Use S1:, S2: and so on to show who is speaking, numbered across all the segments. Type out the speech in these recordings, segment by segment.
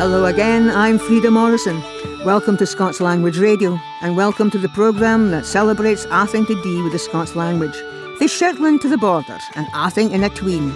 S1: Hello again, I'm Frida Morrison. Welcome to Scots Language Radio, and welcome to the programme that celebrates athing to dee with the Scots language. Fae Shetland to the border, and athing in a tween.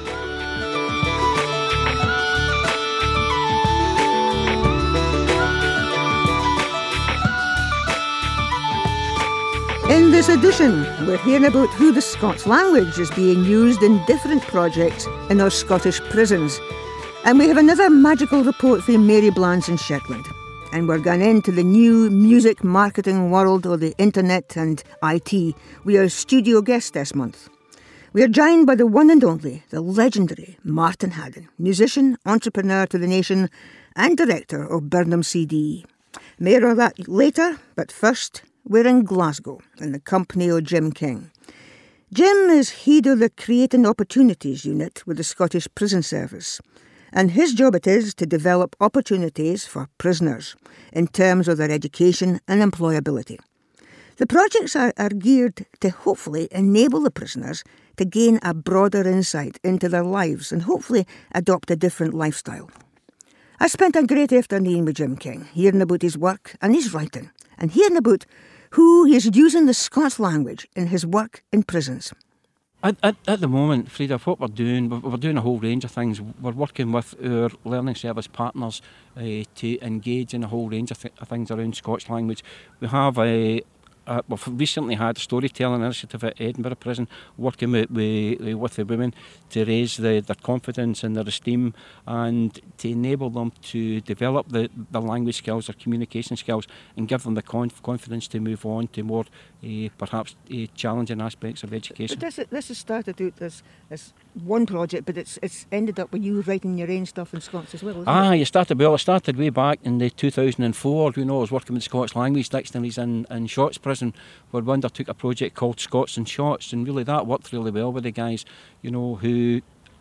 S1: In this edition, we're hearing about how the Scots language is being used in different projects in our Scottish prisons. And we have another magical report from Mary Blans in Shetland. And we're going into the new music marketing world of the internet and IT. We are studio guests this month. We are joined by the one and only, the legendary Martin Haddon, musician, entrepreneur to the nation, and director of Burnham CD. More of that later, but first, we're in Glasgow in the company of Jim King. Jim is head of the Creating Opportunities unit with the Scottish Prison Service. And his job it is to develop opportunities for prisoners in terms of their education and employability. The projects are geared to hopefully enable the prisoners to gain a broader insight into their lives and hopefully adopt a different lifestyle. I spent a great afternoon with Jim King, hearing about his work and his writing, and hearing about who he is using the Scots language in his work in prisons.
S2: At the moment, Frida, what we're doing a whole range of things. We're working with our learning service partners to engage in a whole range of things around Scots language. We have we've recently had a storytelling initiative at Edinburgh Prison, working with the women to raise their confidence and their esteem and to enable them to develop the language skills, their communication skills, and give them the confidence to move on to more perhaps challenging aspects of education.
S1: But this has started out as one project, but it's ended up with you writing your own stuff in Scots as well, isn't it?
S2: It started way back in the 2004. I was working with Scots language dictionaries in Shotts Prison, where we undertook a project called Scots and Shots, and really that worked really well with the guys, who,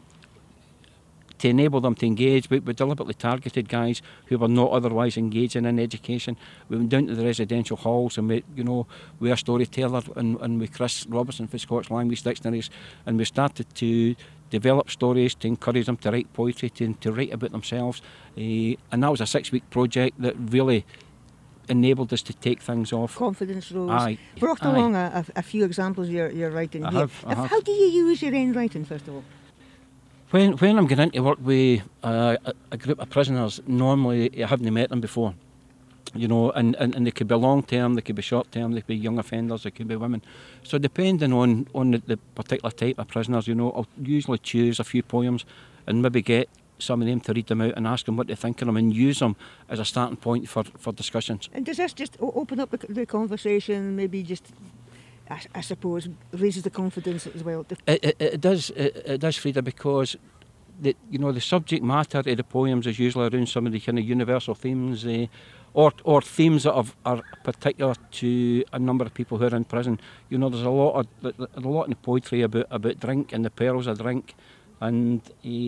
S2: to enable them to engage. We deliberately targeted guys who were not otherwise engaging in education. We went down to the residential halls and we are storyteller and with Chris Robertson for Scots Language Dictionaries, and we started to develop stories to encourage them to write poetry, to write about themselves. And that was a 6-week project that really enabled us to take things off.
S1: Confidence rose. Brought along a few examples you're writing here. How do you use your own writing, first of all?
S2: When I'm going into work with a group of prisoners, normally I haven't met them before, and they could be long term, they could be short term, they could be young offenders, they could be women. So depending on the particular type of prisoners, I'll usually choose a few poems and maybe get some of them to read them out and ask them what they think of them and use them as a starting point for discussions.
S1: And does this just open up the conversation, maybe just, I suppose, raises the confidence as well?
S2: It does, Frida, because the subject matter of the poems is usually around some of the kind of universal themes, or themes that are particular to a number of people who are in prison. There's a lot in the poetry about drink and the perils of drink, and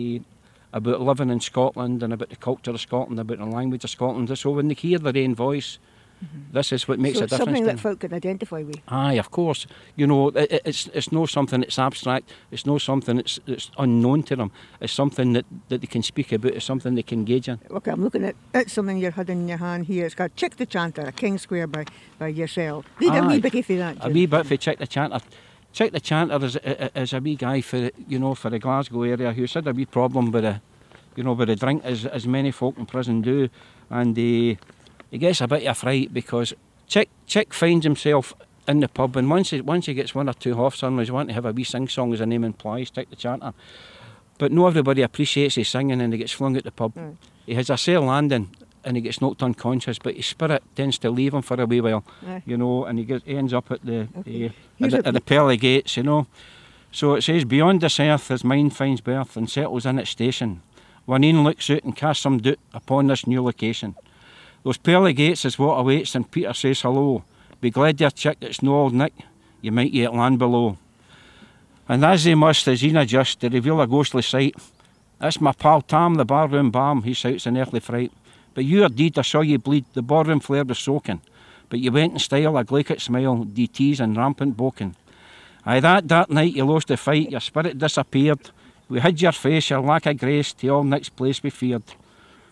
S2: about living in Scotland and about the culture of Scotland, about the language of Scotland. So when they hear their own voice, this is what makes a difference.
S1: Something that folk can identify with.
S2: Aye, of course. It's not something that's abstract. It's not something that's unknown to them. It's something that they can speak about. It's something they can engage in.
S1: Okay, I'm looking at something you're holding in your hand here. It's got Chick the Chanter, a King Square by yourself. Read a wee bit for that, Jim.
S2: A wee bit for Chick the Chanter. Chick the Chanter is a wee guy for the Glasgow area who's had a wee problem with the drink, as many folk in prison do, and he gets a bit of a fright because Chick finds himself in the pub, and once he gets one or two hoffs on, he's wanting to have a wee sing-song, as the name implies, Chick the Chanter. But not everybody appreciates his singing, and he gets flung out the pub. He has a cell landing and he gets knocked unconscious, but his spirit tends to leave him for a wee while, and he ends up at the pearly gates, So it says, beyond this earth his mind finds birth and settles in its station. One e'en looks out and casts some doubt upon this new location. Those pearly gates is what awaits, and Peter says hello. Be glad, dear Chick, it's no old Nick, you might yet land below. And as they must, as e'en adjust to reveal a ghostly sight, that's my pal Tam, the barroom balm, he shouts in earthly fright. But you are deed, I saw you bleed, the barroom flare was soaking. But you went in style, a glaikit smile, DTs and rampant boking. Aye, that dark night you lost the fight, your spirit disappeared. We hid your face, your lack of grace, to all Nick's place we feared.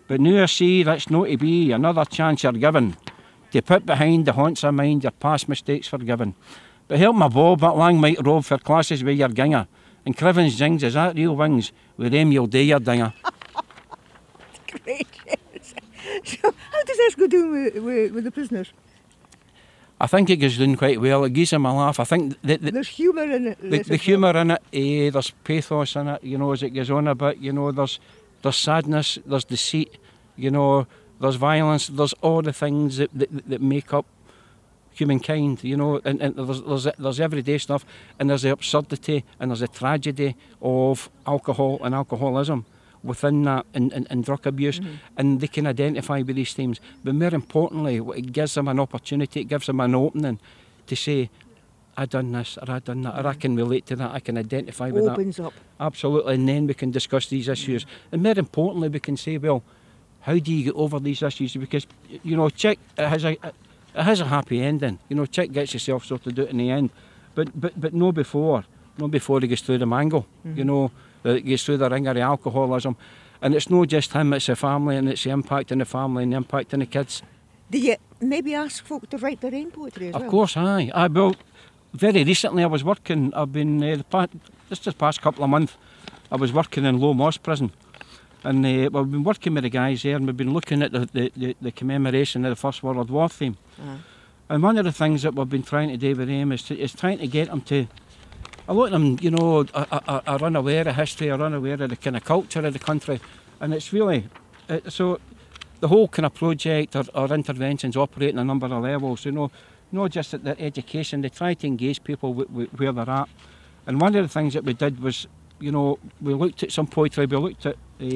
S2: But now I see that's not to be. Another chance you're given to put behind the haunts of mind your past mistakes forgiven. But help my Bob, that lang might rob for classes with your ginger. And Criven's jings, is that real wings? With them you'll do your dinger.
S1: Great. So how does this go down with the prisoners?
S2: I think it goes down quite well. It gives them a laugh. I think
S1: There's humour in it.
S2: the humour in it, there's pathos in it, you know, as it goes on a bit, you know, there's sadness, there's deceit, you know, there's violence, there's all the things that make up humankind, you know, and there's everyday stuff, and there's the absurdity and there's the tragedy of alcohol and alcoholism within that, and drug abuse, and they can identify with these themes. But more importantly, it gives them an opportunity, it gives them an opening to say, I done this, or I done that, or I can relate to that, I can identify with that.
S1: Opens up.
S2: Absolutely, and then we can discuss these issues. And more importantly, we can say, well, how do you get over these issues? Because, you know, Chick, it has a happy ending. You know, Chick gets himself sorted out in the end. But no before he gets through the mangle, you know, that gets through the ringer of alcoholism. And it's not just him, it's the family, and it's the impact on the family and the impact on the kids.
S1: Do you maybe ask folk to write their own poetry as well?
S2: Of course, aye. Well, very recently I was working, I've been, this past couple of months, I was working in Low Moss Prison. And we've been working with the guys there, and we've been looking at the commemoration of the First World War theme. And one of the things that we've been trying to do with them is trying to get them to, a lot of them, you know, are unaware of history, are unaware of the kind of culture of the country. And it's really, so the whole kind of project or interventions operate on a number of levels, you know, not just at their education, they try to engage people where they're at. And one of the things that we did was, you know, we looked at some poetry, we looked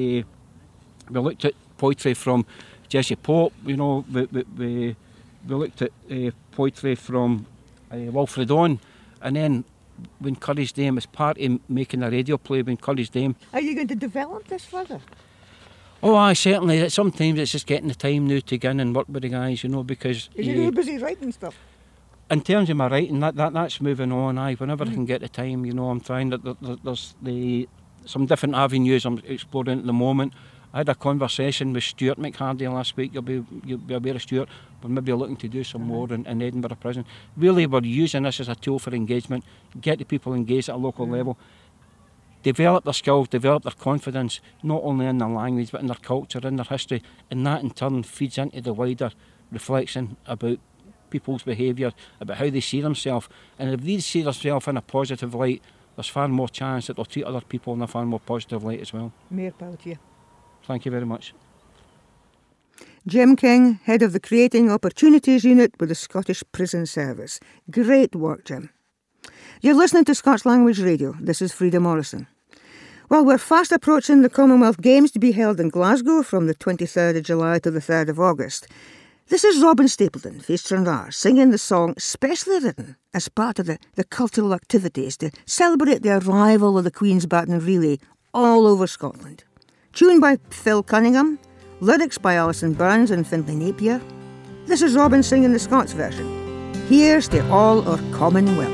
S2: at poetry from Jesse Pope, you know, we looked at poetry from Wilfred Owen, and then we encouraged them as part of making a radio play, we encouraged them.
S1: Are you going to develop this further?
S2: Oh, aye, certainly. Sometimes it's just getting the time now to go in and work with the guys, you know, because...
S1: Is you busy writing stuff?
S2: In terms of my writing, that's moving on, aye. Whenever I can get the time, you know, I'm trying, there's some different avenues I'm exploring at the moment. I had a conversation with Stuart McHardy last week. You'll be aware of Stuart. We're maybe looking to do some more in Edinburgh Prison. Really, we're using this as a tool for engagement, get the people engaged at a local level, develop their skills, develop their confidence, not only in their language, but in their culture, in their history, and that in turn feeds into the wider reflection about people's behaviour, about how they see themselves. And if they see themselves in a positive light, there's far more chance that they'll treat other people in a far more positive light as well.
S1: More power to you.
S2: Thank you very much.
S1: Jim King, head of the Creating Opportunities Unit with the Scottish Prison Service. Great work, Jim. You're listening to Scots Language Radio. This is Frida Morrison. Well, we're fast approaching the Commonwealth Games to be held in Glasgow from the 23rd of July to the 3rd of August. This is Robin Stapleton, Faith Stranraer, singing the song specially written as part of the cultural activities to celebrate the arrival of the Queen's Baton Relay all over Scotland. Tuned by Phil Cunningham, lyrics by Alison Burns and Findlay Napier. This is Robin singing the Scots version. Here's to all our Commonwealth.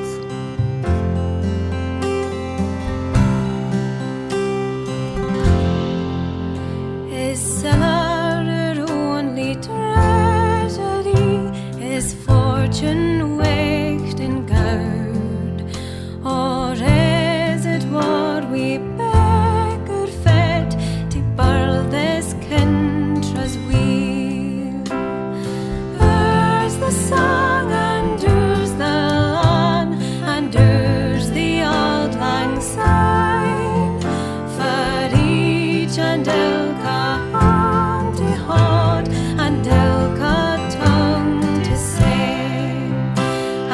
S3: His cellar only treasury, his fortune waked in goud, or is it what we beggar fed to burl this kintra's wheel? There's the song and there's the lawn and there's the auld lang syne for each and ilka hand to hold and ilka tongue to sing.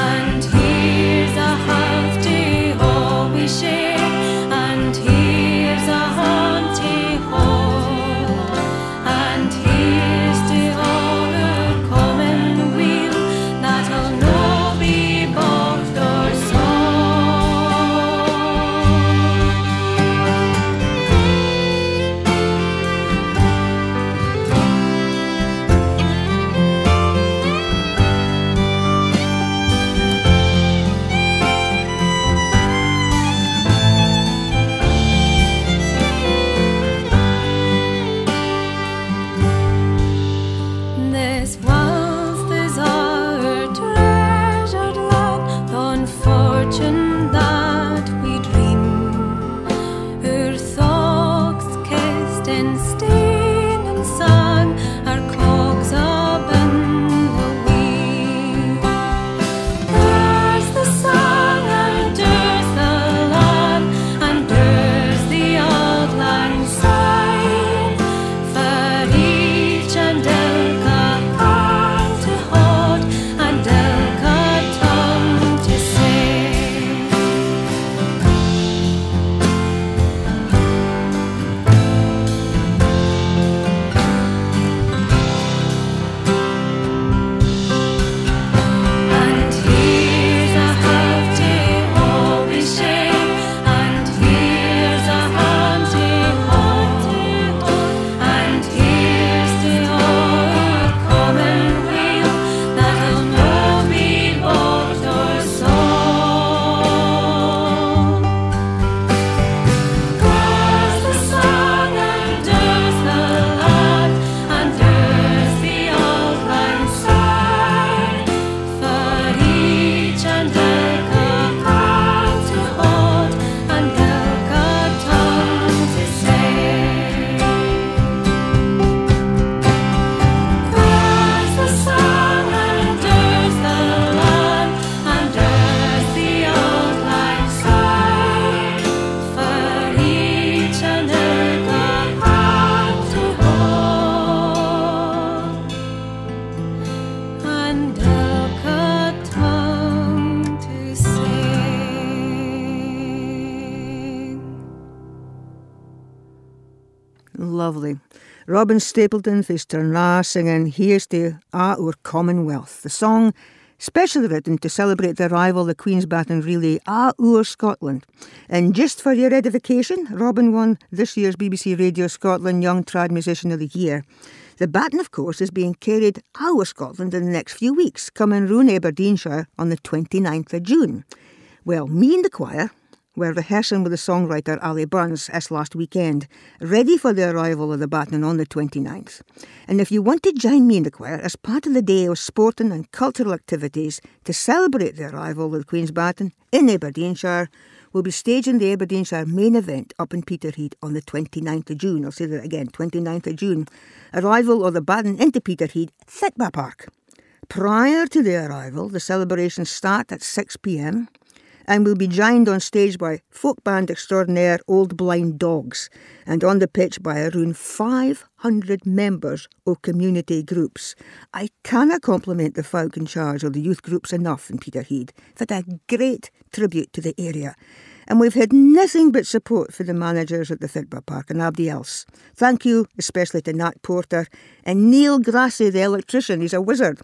S1: lovely. Robin Stapleton for Stranraer singing Here's to Our Commonwealth, the song specially written to celebrate the arrival of the Queen's Baton Relay Our Scotland. And just for your edification, Robin won this year's BBC Radio Scotland Young Trad Musician of the Year. The baton, of course, is being carried Our Scotland in the next few weeks, coming round Aberdeenshire on the 29th of June. Well, me and the choir were rehearsing with the songwriter Ali Burns this last weekend, ready for the arrival of the baton on the 29th. And if you want to join me in the choir as part of the day of sporting and cultural activities to celebrate the arrival of the Queen's Baton in Aberdeenshire, we'll be staging the Aberdeenshire main event up in Peterhead on the 29th of June. I'll say that again, 29th of June. Arrival of the baton into Peterhead, Fitba Park. Prior to the arrival, the celebrations start at 6 p.m, and will be joined on stage by folk band extraordinaire Old Blind Dogs, and on the pitch by around 500 members of community groups. I cannot compliment the folk in charge of the youth groups enough in Peterhead for that great tribute to the area. And we've had nothing but support for the managers at the Fitba Park and everybody else. Thank you especially to Nat Porter and Neil Grassie, the electrician. He's a wizard.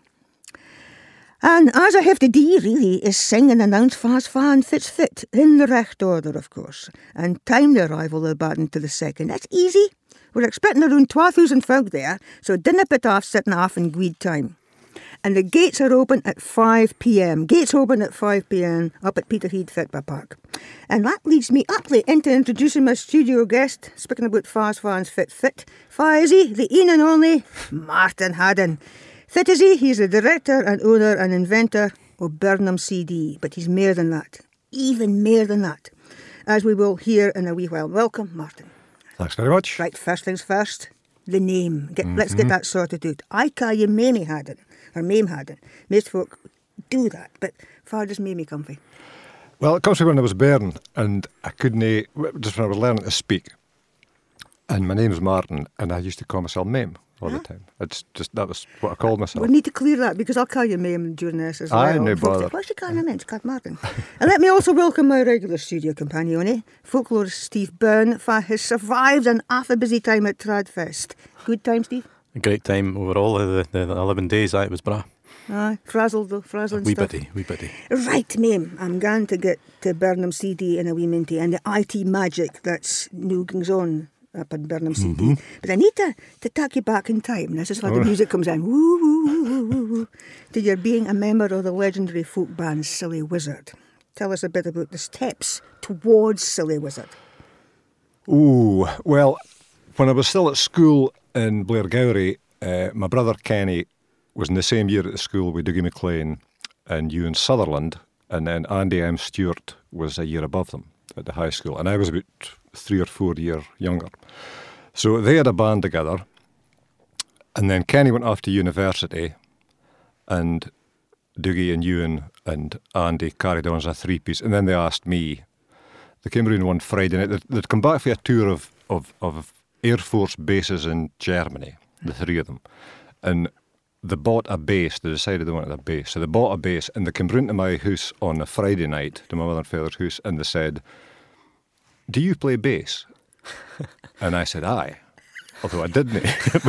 S1: And as I have to do, really, is sing and announce Fast Fan Fits Fit, in the recht order, of course, and time the arrival of the baton to the second. That's easy. We're expecting around 12,000 folk there, so dinna put off sitting off in good time. And the gates are open at 5 p.m. Gates open at 5 p.m. up at Peterhead Fitba Park. And that leads me aptly into introducing my studio guest, speaking about Fast Fans Fit, Faisy, the een and only Martin Haddon. Fit is he? He's the director and owner and inventor of Burnham CD, but he's more than that, even more than that, as we will hear in a wee while. Welcome, Martin.
S4: Thanks very much.
S1: Right, first things first, the name. Let's get that sorted out. I call you Mamie Haddon, or Mame Haddon. Most folk do that, but far does Mamie come from?
S4: Well, it comes from when I was born, and I couldn't, just when I was learning to speak. And my name's Martin, and I used to call myself Mame all the time. It's just, that was what I called myself.
S1: We need to clear that, because I'll call you Mame during this as well.
S4: Aye, no bother.
S1: What's your calling him? It's called Martin. And let me also welcome my regular studio companion, folklorist Steve Byrne, for his survived an half a busy time at Tradfest. Good time, Steve?
S5: A great time overall, the 11 days, it was bra.
S1: Aye, frazzled though, frazzling
S5: wee
S1: stuff.
S5: Wee bitty.
S1: Right, Mame, I'm going to get to Burnham CD in a wee minty, and the IT magic that's new goes on up in Burnham CD. But I need to take you back in time. This is where the music comes in. Woo, woo, woo, woo, woo, to your being a member of the legendary folk band Silly Wizard. Tell us a bit about the steps towards Silly Wizard.
S4: Ooh, well, when I was still at school in Blairgowrie, my brother Kenny was in the same year at the school with Dougie McLean and Ewan Sutherland, and then Andy M. Stewart was a year above them at the high school, and I was about 3 or 4 years younger. So they had a band together, and then Kenny went off to university, and Dougie and Ewan and Andy carried on as a three-piece, and then they asked me. They came around one Friday night. They'd come back for a tour of Air Force bases in Germany, the three of them, and they bought a bass. They decided they wanted a bass, so they bought a bass, and they came round to my house on a Friday night, to my mother and father's house, and they said, "Do you play bass?" And I said, "Aye," although I didn't.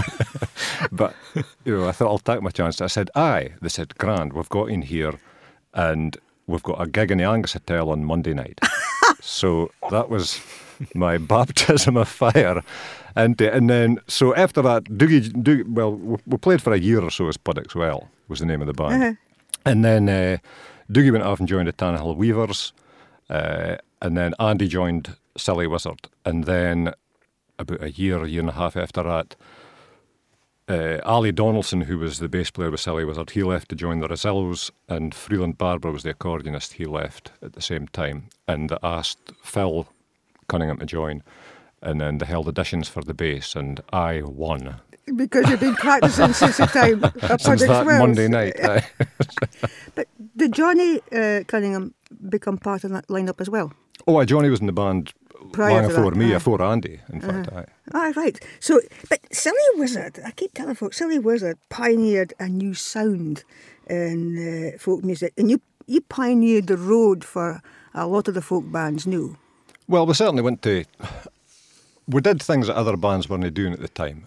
S4: But I thought I'll take my chance. I said, "Aye." They said, "Grand, we've got in here, and we've got a gig in the Angus Hotel on Monday night." So that was my baptism of fire. And then, so after that, Dougie, well, we played for a year or so as Puddocks Well, was the name of the band. And then Dougie went off and joined the Tannahill Weavers, and then Andy joined Silly Wizard. And then about a year and a half after that, Ali Donaldson, who was the bass player with Silly Wizard, he left to join the Rosillos, and Freeland Barber was the accordionist. He left at the same time, and they asked Phil Cunningham to join, and then they held auditions for the bass, and I won. Because
S1: you've been practising since the time of
S4: since that Monday night.
S1: But did Johnny Cunningham become part of that lineup as well?
S4: Oh, Johnny was in the band
S1: prior
S4: long before me, before Andy, in fact.
S1: Right. So, but Silly Wizard, I keep telling folks, Silly Wizard pioneered a new sound in folk music, and you pioneered the road for a lot of the folk bands new.
S4: Well, we certainly went to we did things that other bands weren't doing at the time.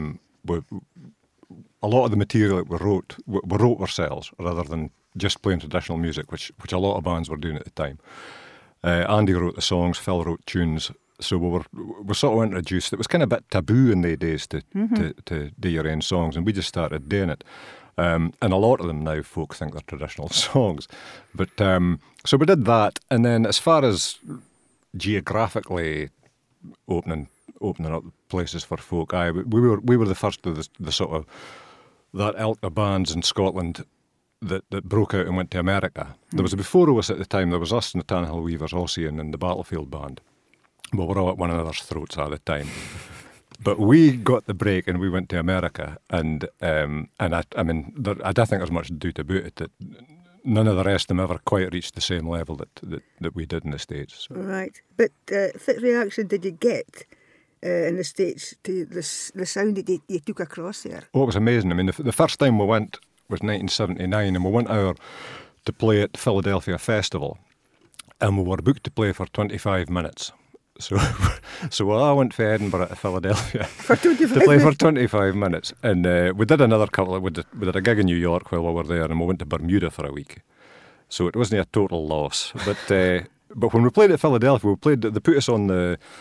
S4: A lot of the material that we wrote ourselves rather than just playing traditional music, which a lot of bands were doing at the time. Andy wrote the songs, Phil wrote tunes, so we sort of introduced. It was kind of a bit taboo in the days to do your own songs, and we just started doing it. And a lot of them now, folk think they're traditional songs. But so we did that, and then as far as geographically opening up places for folk, we were the first of the sort of that ilk of bands in Scotland that broke out and went to America. There was before us at the time. There was us and the Tanhill Weavers, Ossian, and the Battlefield Band. We were all at one another's throats at the time. But we got the break and we went to America, and I mean, I don't think there's much to do about it. That none of the rest of them ever quite reached the same level that we did in the States. So.
S1: Right, but what reaction did you get in the States to the sound that you took across there?
S4: Oh, it was amazing. I mean, the first time we went was 1979, and we went out to play at the Philadelphia Festival, and we were booked to play for 25 minutes. So I went for Edinburgh to Philadelphia to play for 25 minutes. And we did another couple. We did a gig in New York while we were there, and we went to Bermuda for a week. So it wasn't a total loss. But when we played at Philadelphia, they put us on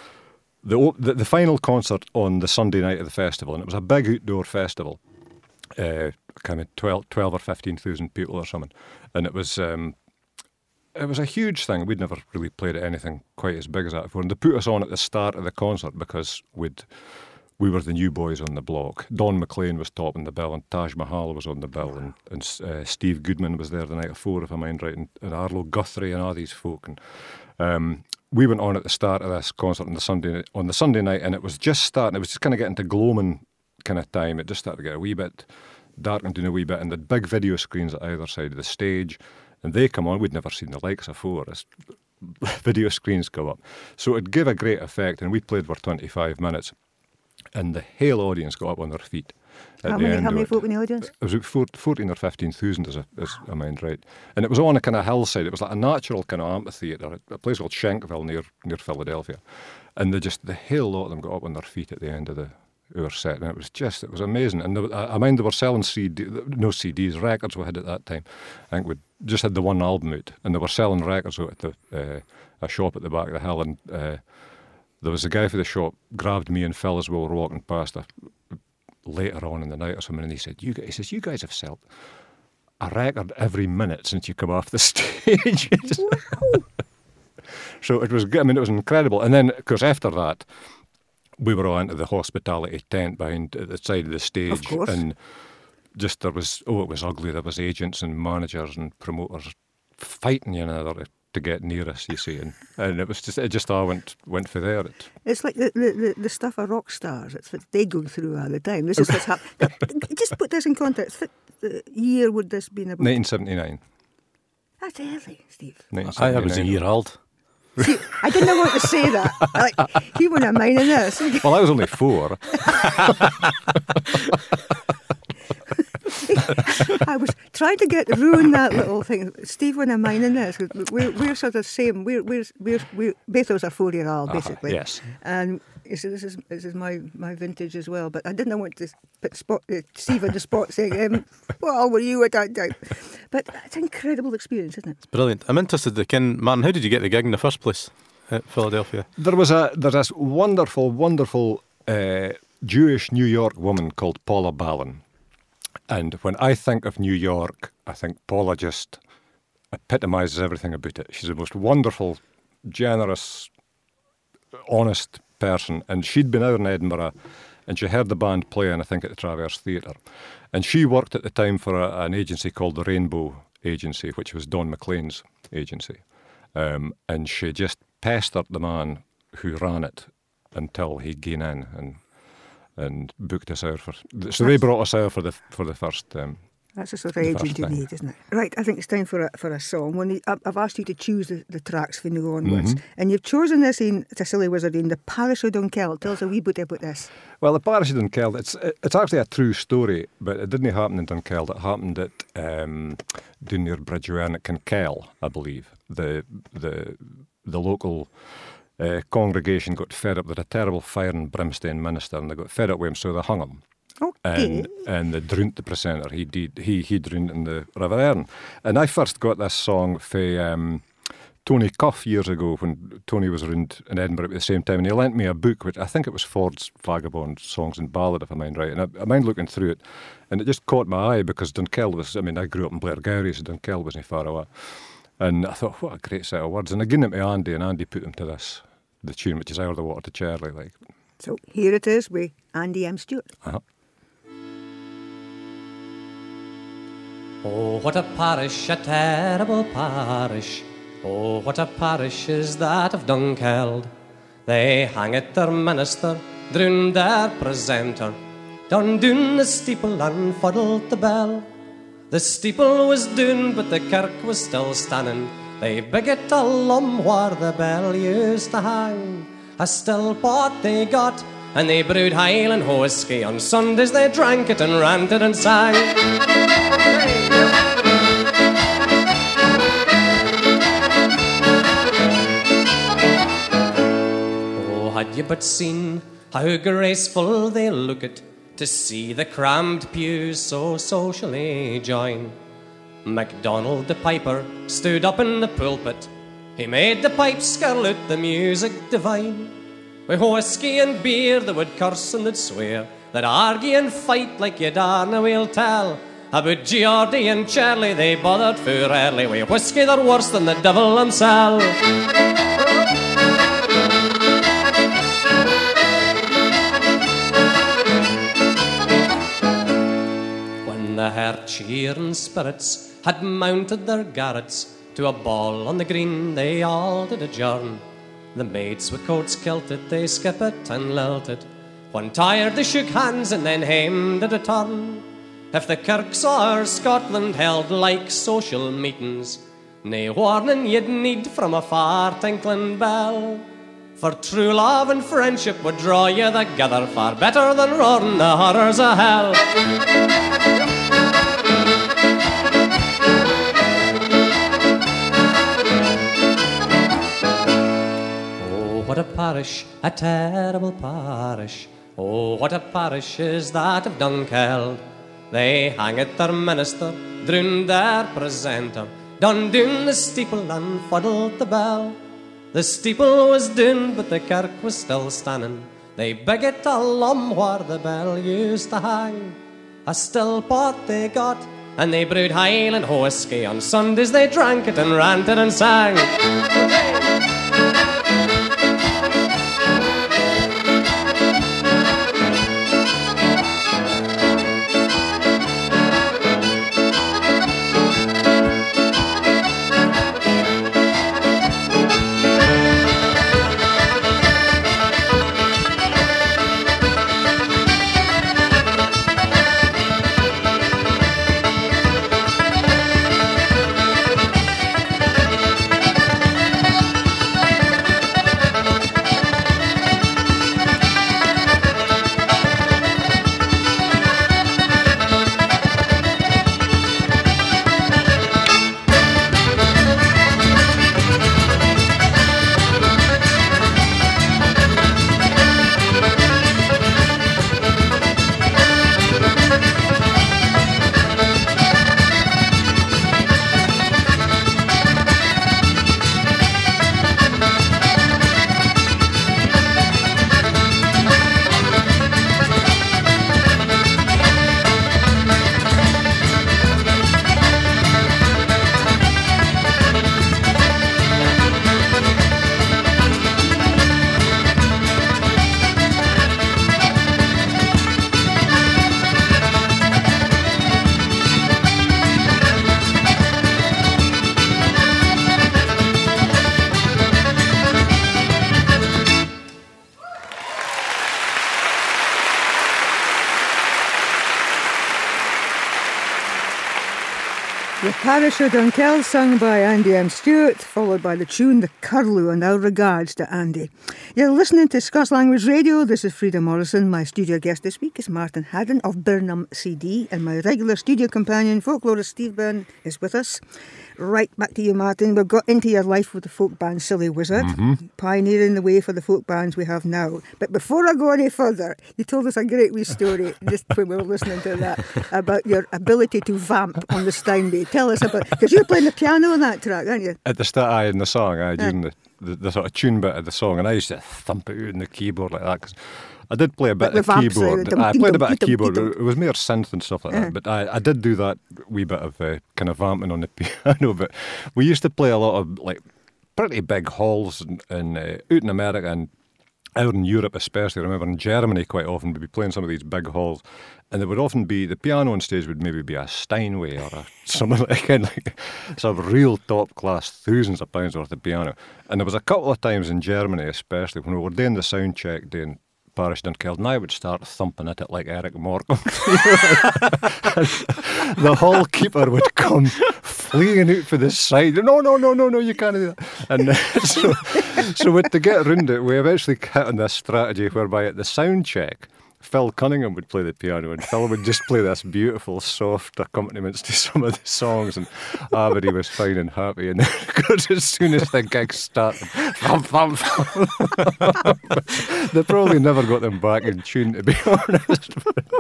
S4: the final concert on the Sunday night of the festival, and it was a big outdoor festival, kind of 12 or 15,000 people or something, and it was a huge thing. We'd never really played at anything quite as big as that before. And they put us on at the start of the concert because we were the new boys on the block. Don McLean was topping the bill, and Taj Mahal was on the bill, and Steve Goodman was there the night before, if I mind right, and Arlo Guthrie and all these folk. And we went on at the start of this concert on the Sunday night, and it was just starting. It was just kind of getting to gloaming kind of time. It just started to get a wee bit darkened in a wee bit, and the big video screens at either side of the stage. And they come on, we'd never seen the likes of before, as video screens come up. So it gave a great effect, and we played for 25 minutes, and the whole audience got up on their feet.
S1: How many folk in the audience?
S4: It was 14 or 15,000, as I mind right. And it was on a kind of hillside. It was like a natural kind of amphitheatre, a place called Shankville near Philadelphia. And the whole lot of them got up on their feet at the end of our set, and it was amazing. And I mind they were selling CDs, records we had at that time. I think we just had the one album out, and they were selling records out at a shop at the back of the hill, and there was a guy for the shop grabbed me and Phil as we were walking past later on in the night or something, and he said, you guys have sold a record every minute since you come off the stage. Wow. So it was incredible. And then, of course, after that, we were on to the hospitality tent behind at the side of the stage.
S1: Of course.
S4: And just it was ugly. There was agents and managers and promoters fighting one another to get near us, you see. And it just all went for there.
S1: It's like the stuff of rock stars. It's what they go through all the time. This is what's happening. Just put this in context. What year would this be about?
S4: 1979.
S1: That's early, Steve.
S5: I was a year old.
S1: See, I didn't want to say that. He wouldn't mind in this.
S4: Well, I was only 4.
S1: I was trying to ruin that little thing. Steve wouldn't mind in this. We're sort of same. We're both of us are 4-year-old basically.
S4: Yes.
S1: And this is my vintage as well. But I didn't want to put Steve on the spot saying, "What all were you at that time?" But it's an incredible experience, isn't it?
S5: It's brilliant. I'm interested to ken, Martin, how did you get the gig in the first place at Philadelphia?
S4: There's this wonderful Jewish New York woman called Paula Ballin. And when I think of New York, I think Paula just epitomises everything about it. She's the most wonderful, generous, honest person. And she'd been out in Edinburgh, and she heard the band playing, I think, at the Traverse Theatre. And she worked at the time for an agency called the Rainbow Agency, which was Don McLean's agency. And she just pestered the man who ran it until he came in and booked us out so they brought us out for the first.
S1: That's the sort of agent you need, isn't it? Right, I think it's time for a song. I've asked you to choose the tracks from now onwards, and you've chosen this in "It's a Silly Wizard" in the Parish of Dunkeld. Tell us a wee bit about this.
S4: Well, the Parish of Dunkeld, it's actually a true story, but it didn't happen in Dunkeld. It happened at down near Bridgewern at Kinkell, I believe. The local congregation got fed up with a terrible fire and brimstone minister, and they got fed up with him, so they hung him.
S1: Okay.
S4: And they drowned the precentor. He drowned in the River Erne. And I first got this song for Tony Cuff years ago, when Tony was around in Edinburgh at the same time, and he lent me a book, which I think it was Ford's Vagabond Songs and Ballad, if I mind right. And I mind looking through it, and it just caught my eye, because Dunkeld was, I grew up in Blairgowrie, so Dunkeld wasn't far away. And I thought, what a great set of words. And I gave them to Andy, and Andy put them to the tune, which is Out of the Water to Charlie. Like.
S1: So here it is with Andy M. Stewart.
S4: Uh-huh.
S6: Oh, what a parish, a terrible parish. Oh, what a parish is that of Dunkeld. They hanged their minister, drowned their precentor, done down the steeple and fuddled the bell. The steeple was down, but the kirk was still standing. They bigot a lum where the bell used to hang. A still pot they got, and they brewed Highland whisky. On Sundays they drank it and ranted and sang. Had you but seen how graceful they look it, to see the crammed pews so socially join. MacDonald the piper stood up in the pulpit. He made the pipes skirl out the music divine. With whisky and beer they would curse and they'd swear, they'd argue and fight like you darna will tell. About Geordie and Charlie they bothered for early. With whisky they're worse than the devil himself. The her cheering spirits had mounted their garrets to a ball on the green, they all did adjourn. The maids with coats kilted, they skippet and lilted. When tired they shook hands and then hame did a turn. If the kirks or Scotland held like social meetings, nae warning you'd need from a far tinkling bell. For true love and friendship would draw you together far better than roaring the horrors of hell. What a parish, a terrible parish. Oh, what a parish is that of Dunkeld. They hanged their minister, drowned their precentor, done down the steeple and fuddled the bell. The steeple was down, but the kirk was still standing. They bigot a lum where the bell used to hang. A still pot they got, and they brewed Highland whisky. On Sundays they drank it and ranted and sang.
S1: The Parish of Dunkeld, sung by Andy M. Stewart, followed by the tune The Curlew, and our regards to Andy. You're listening to Scots Language Radio. This is Frida Morrison. My studio guest this week is Martin Haddon of Burnham CD, and my regular studio companion, folklorist Steve Byrne, is with us. right back to you, Martin. We've got into your life with the folk band Silly Wizard, pioneering the way for the folk bands we have now. But before I go any further, you told us a great wee story just when we were listening to that about your ability to vamp on the Steinway. Tell us about, because you're playing the piano on that track, aren't you?
S4: At the start, in the song, during the sort of tune bit of the song, and I used to thump it out on the keyboard like that, 'cause I did play a bit of keyboard. I played a bit of keyboard. It was more synth and stuff like that. But I did do that wee bit of kind of vamping on the piano. But we used to play a lot of like pretty big halls in out in America and out in Europe especially. I remember in Germany quite often we'd be playing some of these big halls, and there would often be the piano on stage would maybe be a Steinway or something like some real top class thousands of pounds worth of piano. And there was a couple of times in Germany especially when we were doing the sound check doing Parish Dunkeld, and I would start thumping at it like Eric Morecambe. The hall keeper would come fleeing out for the side. No, you can't do that. And so to get around it, we eventually hit on this strategy whereby at the sound check, Phil Cunningham would play the piano and Phil would just play this beautiful, soft accompaniments to some of the songs, and everybody was fine and happy. And then, of course, as soon as the gig started, thump, thump, thump. They probably never got them back in tune, to be honest.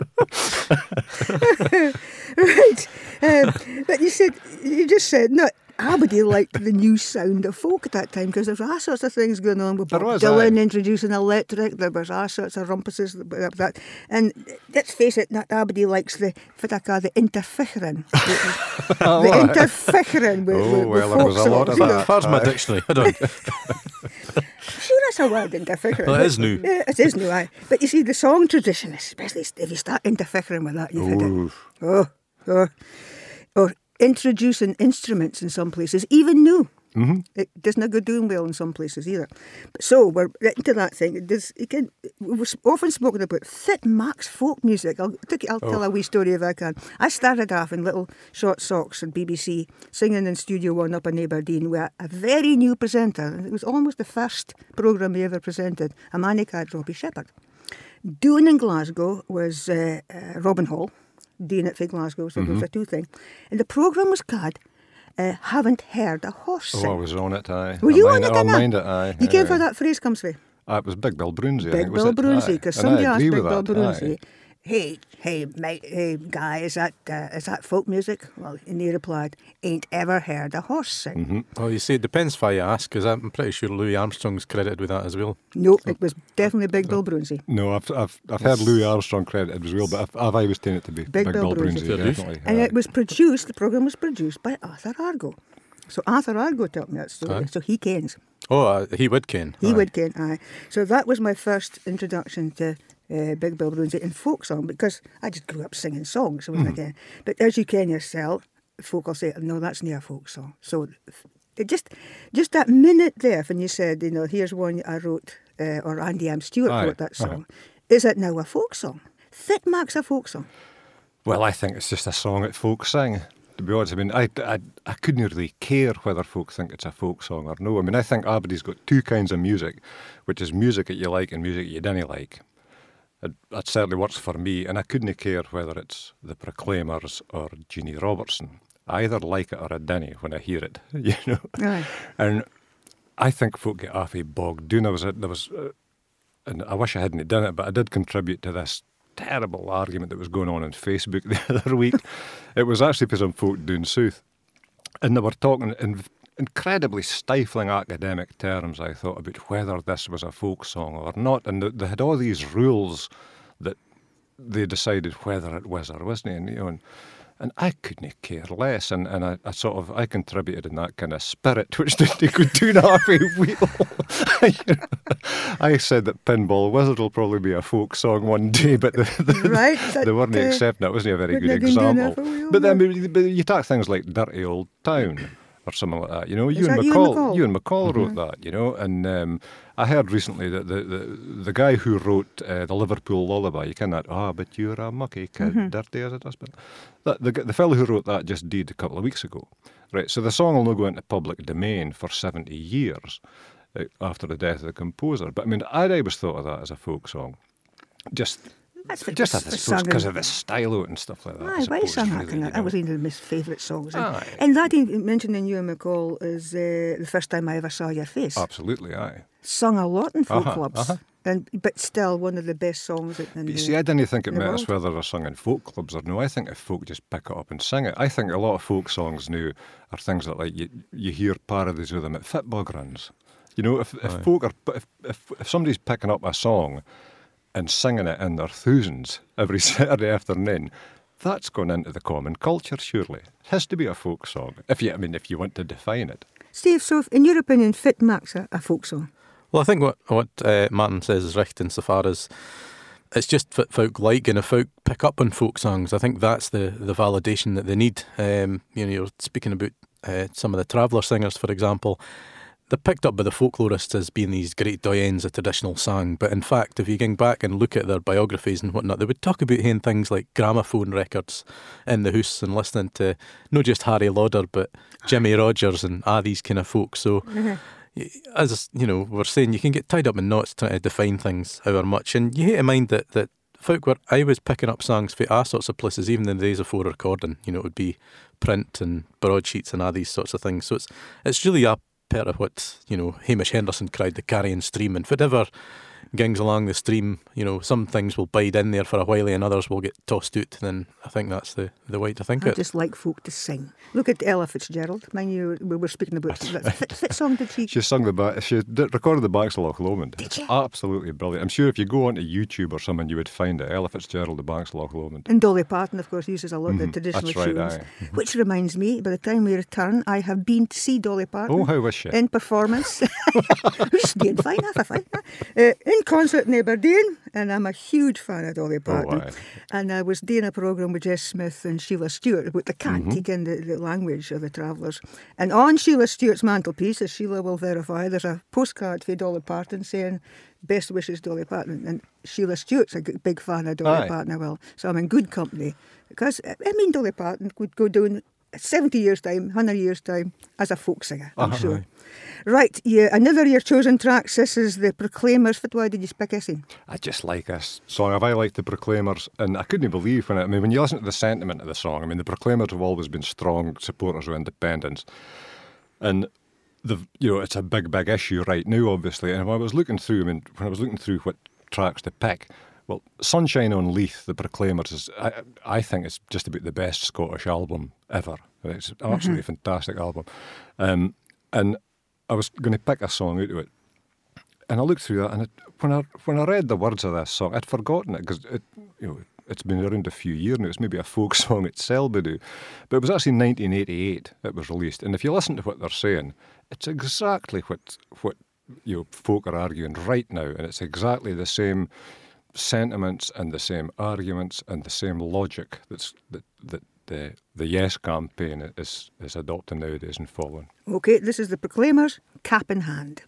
S1: Right. But you just said, no, Aberdeen liked the new sound of folk at that time because there was all sorts of things going on with Bob Dylan introducing electric. There was all sorts of rumpuses about that. And let's face it, not Aberdeen likes the interfichering. The interfichering with
S4: well,
S1: folk
S4: there was a lot of that.
S5: Where's my dictionary? I don't.
S1: Sure, that's a word, interfichering.
S5: Well, it is new.
S1: Yeah, it is new, aye. But you see, the song tradition, especially if you start interfichering with that, you've hit it. Or introducing instruments in some places, even new. Mm-hmm. It doesn't go doing well in some places either. So we're into that thing. We've often spoken about Fit Max folk music. I'll tell a wee story if I can. I started off in little short socks on BBC, singing in Studio One up in Aberdeen with a very new presenter. It was almost the first programme he ever presented, a man called Robbie Shepherd. Doing in Glasgow was Robin Hall, doing it for Glasgow, so it was a two thing. And the programme was called Haven't Heard a Horse Sing.
S4: Oh, I was on it, aye.
S1: Were you on it?
S4: I mind it, aye.
S1: You came for that phrase comes from?
S4: It was Big Bill Brunsey.
S1: Big Bill Brunsey, because somebody asked Big Bill Brunsey, hey, mate, hey, guy, is that folk music? Well, and he replied, ain't ever heard a horse sing.
S5: Mm-hmm. Well, you see, it depends why you ask, because I'm pretty sure Louis Armstrong's credited with that as well.
S1: No, it was definitely Big Bill Brunsey.
S4: No, I've heard Louis Armstrong credited as well, but I've always taken it to be Big Bill Brunsey. Definitely.
S1: And it was produced, the programme was produced by Arthur Argo. So Arthur Argo told me that story, so he kens.
S5: Oh, he would ken.
S1: He would ken, aye. So that was my first introduction to Big Bill Brunsey in folk song, because I just grew up singing songs. But as you ken yourself, folk will say, no, that's not a folk song. So it just that minute there when you said, here's one I wrote, or Andy M. Stewart wrote that song. Is it now a folk song? Fit Max a folk song?
S4: Well, I think it's just a song that folk sing. To be honest, I mean, I couldn't really care whether folk think it's a folk song or no. I mean, I think Aberdeen's got two kinds of music, which is music that you like and music you didn't like. That certainly works for me, and I couldn't care whether it's the Proclaimers or Jeannie Robertson. I either like it or I didn't when I hear it,
S1: Right.
S4: And I think folk get awfully bogged down. And I wish I hadn't done it, but I did contribute to this terrible argument that was going on Facebook the other week. It was actually for some folk down south, and they were talking in incredibly stifling academic terms, I thought, about whether this was a folk song or not, and they had all these rules that they decided whether it was or wasn't, and I couldn't care less, and I contributed in that kind of spirit, which didn't go down halfway wheel. I said that Pinball Wizard will probably be a folk song one day, but they weren't accepting it. It wasn't a very good example. But then you talk things like Dirty Old Town or something like that, Ewan McCall wrote that, and I heard recently that the guy who wrote the Liverpool Lullaby, you ken that, but you're a mucky kid, dirty as a dustbin. The fellow who wrote that just died a couple of weeks ago. Right, so the song will not go into public domain for 70 years after the death of the composer. But I mean, I'd always thought of that as a folk song. Just
S1: That's what
S4: Just
S1: was
S4: I suppose
S1: sung
S4: because
S1: in-
S4: of the style of it and stuff like that. I
S1: Aye, why
S4: suppose,
S1: sung that
S4: really,
S1: kind of?
S4: you
S1: That was
S4: know.
S1: one of my favourite songs.
S4: Aye.
S1: And that you mentioned in Ewan McCall is the first time I ever saw your face.
S4: Absolutely, aye.
S1: Sung a lot in folk
S4: Uh-huh,
S1: clubs, but still one of the best songs.
S4: But you see, I didn't think it
S1: in the
S4: matters
S1: world.
S4: whether they're sung in folk clubs or no. I think if folk just pick it up and sing it. I think a lot of folk songs now are things that like you hear parodies of them at football runs. You know, if folk are if somebody's picking up a song and singing it in their thousands every Saturday afternoon, that's gone into the common culture. Surely it has to be a folk song. If you want to define it.
S1: Steve, so in your opinion, fit marks a folk song?
S5: Well, I think what Martin says is right insofar as it's just what folk like, and if folk pick up on folk songs, I think that's the validation that they need. You're speaking about some of the traveller singers, for example. They're picked up by the folklorists as being these great doyens of traditional song, but in fact, if you go back and look at their biographies and whatnot, they would talk about hearing things like gramophone records in the house and listening to not just Harry Lauder, but Jimmy Rogers and these kind of folk. So, as you know, we're saying you can get tied up in knots trying to define things however much, and you hate to mind that folk were I was picking up songs for all sorts of places, even in the days before recording. You know, it would be print and broadsheets and these sorts of things. So it's really a part of what, you know, Hamish Henderson cried the carrying stream, and whatever gangs along the stream, you know, some things will bide in there for a while and others will get tossed out, and I think that's the way to think
S1: I
S5: of it.
S1: just like folk to sing. Look at Ella Fitzgerald. Mind you, we were speaking about that fit song. Did she?
S4: She sung recorded the Banks of Loch Lomond. It's absolutely brilliant. I'm sure if you go onto YouTube or something, you would find it. Ella Fitzgerald, the Banks of Loch Lomond.
S1: And Dolly Parton, of course, uses a lot of the traditional
S4: That's right,
S1: tunes.
S4: aye.
S1: Which reminds me, by the time we return, I have been to see Dolly Parton.
S4: Oh, how was she?
S1: In performance. She's doing fine, half a fine. In concert in Aberdeen, and I'm a huge fan of Dolly Parton.
S4: aye.
S1: And I was doing a programme with Jess Smith and Sheila Stewart about they can't take in the language of the Travellers. And on Sheila Stewart's mantelpiece, as Sheila will verify, there's a postcard for Dolly Parton saying, "Best wishes, Dolly Parton." And Sheila Stewart's a big fan of Dolly
S4: Aye.
S1: Parton as well. So I'm in good company. Because, I mean, Dolly Parton could go down 70 years' time, 100 years' time, as a folk singer, I'm sure. Right, another of your chosen tracks. This is the Proclaimers. Why did you pick this in?
S4: I just like this song. I like the Proclaimers, and I couldn't believe when you listen to the sentiment of the song. I mean, the Proclaimers have always been strong supporters of independence, and it's a big issue right now, obviously. And when I was looking through, what tracks to pick, well, Sunshine on Leith, the Proclaimers, is I think it's just about the best Scottish album ever. It's an absolutely fantastic album, and I was going to pick a song out of it, and I looked through that, and when I read the words of this song, I'd forgotten it because it's been around a few years now. It's maybe a folk song itself, but it was actually 1988 it was released. And if you listen to what they're saying, it's exactly what folk are arguing right now, and it's exactly the same sentiments and the same arguments and the same logic that the Yes campaign is adopting nowadays and following.
S1: Okay, this is the Proclaimers, Cap in Hand.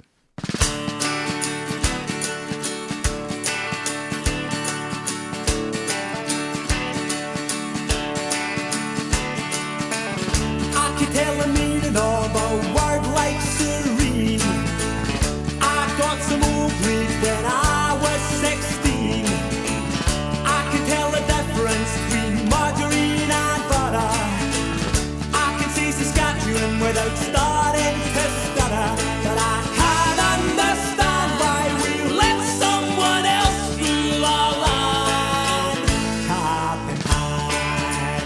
S7: I can tell the meaning of a word like serene. I got some old bridge when I was 16. I can tell the difference between margarine and butter. I can see Saskatchewan without starting to stutter. But I can't understand why we let someone else rule our land. Cap in hand.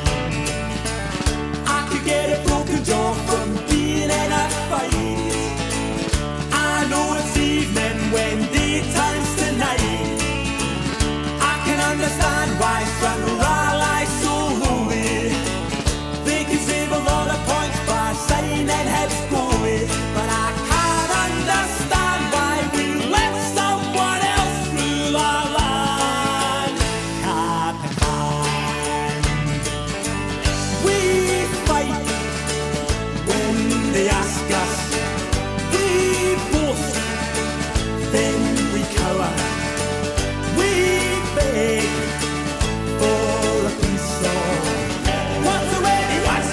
S7: I could get a broken jaw from being in a fight. I know it's evening when day turns to night. I can understand why Stranraer lies so holy. They can save a lot of points by signing heads goalie. But I can't understand why we let someone else rule our land. Cap in hand. We fight when they ask us. We boast, then we cower. We beg for a piece of what's already ours.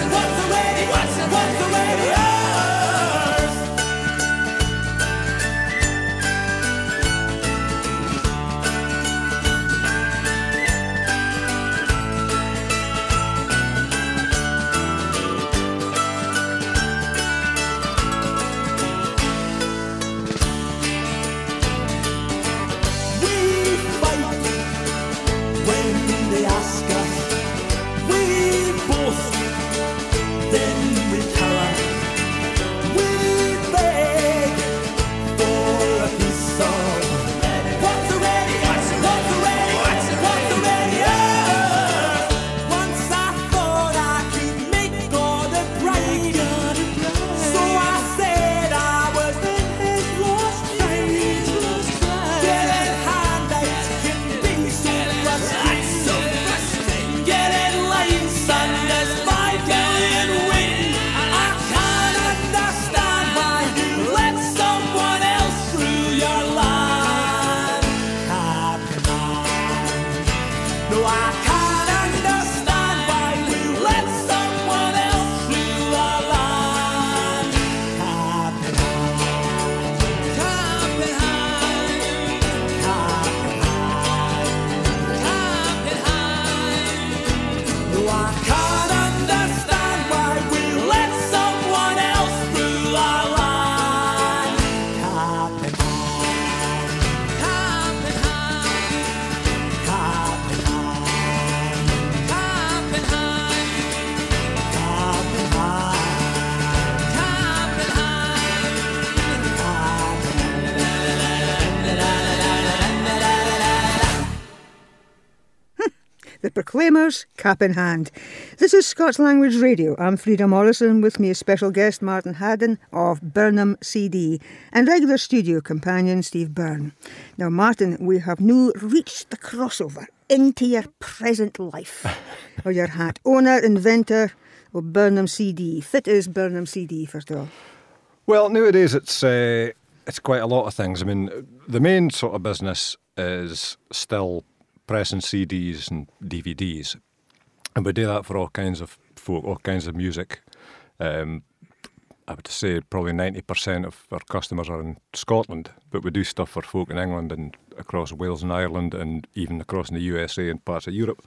S1: Proclaimers, cap in hand. This is Scots Language Radio. I'm Frida Morrison, with me as special guest Martin Haddon of Burnham CD and regular studio companion Steve Byrne. Now Martin, we have now reached the crossover into your present life. Or your hat. Owner, inventor of Burnham CD. Fit is Burnham CD, first of all.
S4: Well, nowadays it's quite a lot of things. I mean, the main sort of business is still pressing CDs and DVDs, and we do that for all kinds of folk, all kinds of music. I would say probably 90% of our customers are in Scotland, but we do stuff for folk in England and across Wales and Ireland and even across in the USA and parts of Europe.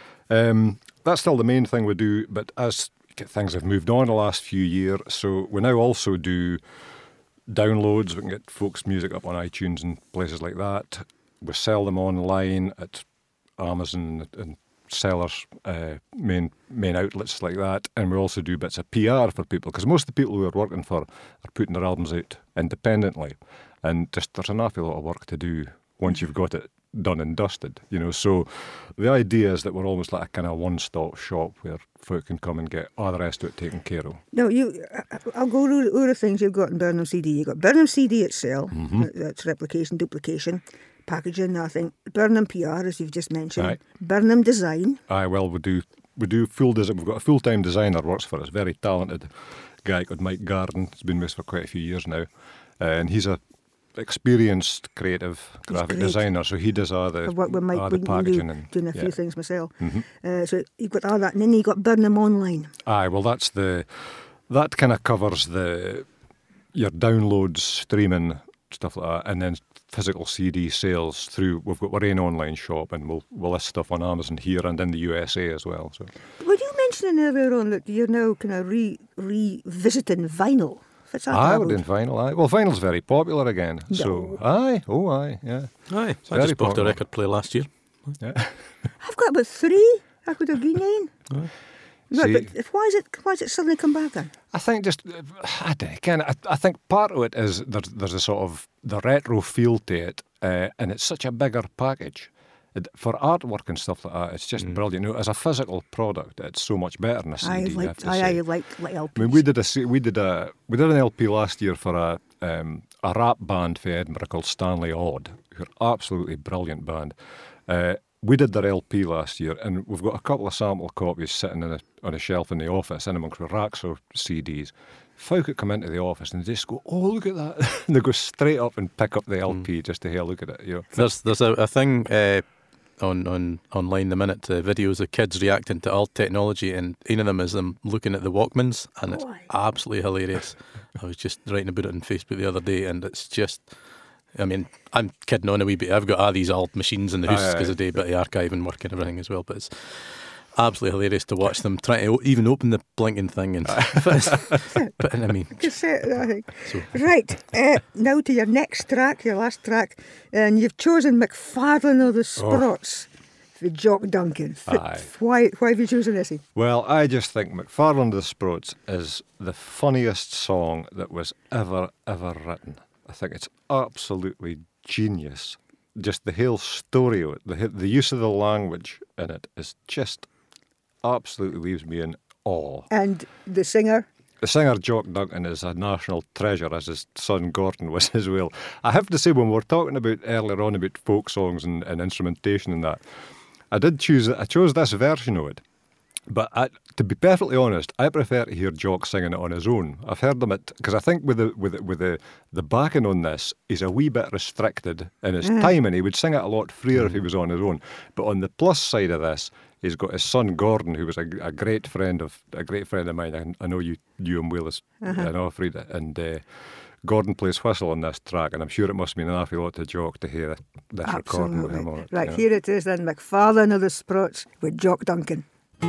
S4: That's still the main thing we do, but as things have moved on the last few years, so we now also do downloads. We can get folks' music up on iTunes and places like that. We sell them online at Amazon and sellers, main outlets like that. And we also do bits of PR for people, because most of the people who we're working for are putting their albums out independently. And just there's an awful lot of work to do once you've got it done and dusted, you know. So the idea is that we're almost like a kind of one-stop shop where folk can come and get all the rest of it taken care of.
S1: Now, I'll go over the things you've got in Burnham CD. You've got Burnham CD itself, that's replication, duplication, packaging, I think. Burnham PR, as you've just mentioned.
S4: Aye.
S1: Burnham Design.
S4: Aye, well, we do full design. We've got a full-time designer works for us, very talented guy called Mike Garden. He's been with us for quite a few years now. And he's a experienced creative graphic designer, so he does all the packaging and
S1: doing a few things myself. So you've got all that, and then you've got Burnham Online.
S4: Aye, well, that kind of covers your downloads, streaming, stuff like that, and then physical CD sales through. We've got our own online shop, and we'll list stuff on Amazon here and in the USA as well. So,
S1: were you mentioning earlier on that you're now kind of revisiting vinyl?
S4: Aye, we're doing vinyl, aye. Well, vinyl's very popular again.
S1: No.
S4: So, aye, yeah.
S5: Aye,
S4: It's
S5: I
S4: very
S5: just bought a
S4: popular.
S5: record player last year.
S4: Yeah.
S1: I've got about 3. I could have been 9. Right,
S4: See-
S1: but why is it suddenly come back then?
S4: I think just, I don't know, I think part of it is there's a sort of the retro feel to it, and it's such a bigger package. For artwork and stuff like that, it's just brilliant. You know, as a physical product, it's so much better than a CD. I have to say.
S1: I like LPs.
S4: I mean, we did an LP last year for a rap band for Edinburgh called Stanley Odd, who are absolutely brilliant band. We did their LP last year, and we've got a couple of sample copies sitting on a shelf in the office, in amongst the racks of CDs. Folk could come into the office and just go, "Oh, look at that!" And they go straight up and pick up the LP just to have a look at it. You know,
S5: There's a thing on online the minute, videos of kids reacting to all technology, and one of them is them looking at the Walkmans, and it's absolutely hilarious. I was just writing about it on Facebook the other day, and it's just, I mean, I'm kidding on a wee bit. I've got all these old machines in the house because I do a bit of archiving work and everything as well, but it's absolutely hilarious to watch them trying to even open the blinking thing and but I mean,
S1: cassette, I think. Right, now to your next track, your last track, and you've chosen McFarlane of the Sprots for Jock Duncan.
S4: Aye.
S1: Why have you chosen this?
S4: well, I just think McFarlane of the Sproats is the funniest song that was ever written. I think it's absolutely genius. Just the whole story of it, the use of the language in it is just absolutely leaves me in awe.
S1: And the singer?
S4: The singer Jock Duncan is a national treasure, as his son Gordon was as well. I have to say, when we were talking about earlier on about folk songs and instrumentation and that, I chose this version of it. But to be perfectly honest, I prefer to hear Jock singing it on his own. I've heard him because I think with the backing on this, he's a wee bit restricted in his time, and he would sing it a lot freer if he was on his own. But on the plus side of this, he's got his son Gordon, who was a great friend of mine. I know you him well as I know Frida, and Gordon plays whistle on this track, and I'm sure it must mean an awful lot to Jock to hear this recording with him on it.
S1: Right,
S4: you know.
S1: here it is then, McFarlane of the Sprots with Jock Duncan.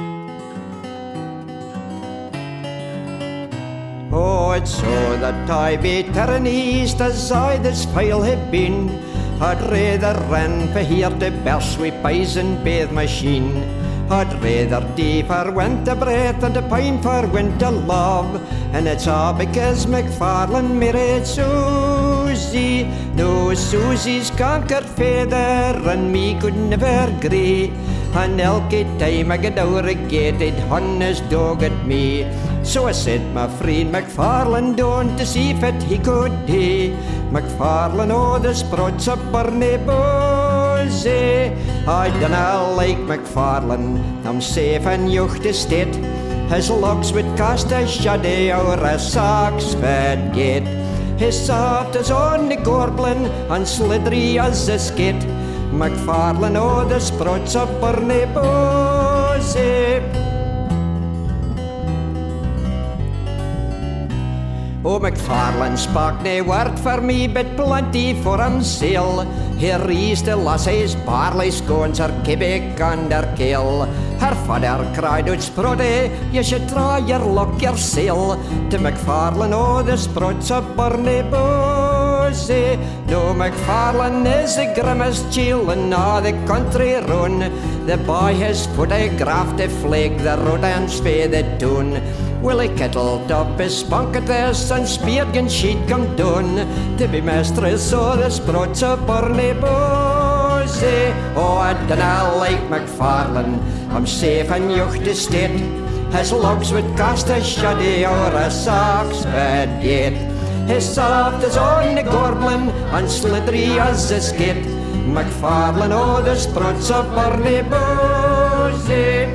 S8: Oh, it's so that I be turning east as I this pile have been. I'd rather run for here to burst with poison bathe machine. I'd rather die for winter breath than to pine for winter love. And it's all because McFarlane married Susie. No, Susie's conquered feather and me could never agree. and elke time I get out a gate, it honest dog at me. So I said, my friend McFarlane, down to see if it he could do. McFarlane, oh, the sprouts of Burnie Bosey. I dinna like McFarlane, I'm safe and yucht estate. His locks would cast a shadow o'er a Sax fed gate. His soft as on the gorblin and slithery as a skate. McFarlane, oh, the sprouts of Burnie Bosey. Oh, McFarlane spak nae word for me, but plenty for himsel. He rees the lassies, barley scones, her kibbeck and her kale. Her father cried out, Spruddy, you should try your luck yoursel. To McFarlane, oh, the sprouts of Burnie Bosey. No, McFarlane is the grimmest chiel in all the country run. The boy has put a grafty flag, the road and spay the tune. Willie kettled up his spunk at this and speared and she'd come down to be mistress of the sprouts of Burnie Bosey. Oh, I dinna like McFarlane, I'm safe and yucht estate. His lugs would cast a shadow o'er a Sax fed gate. His soft as on the gorblin and slithery as a skate. McFarlane, oh, the sprouts of Burnie Bosey.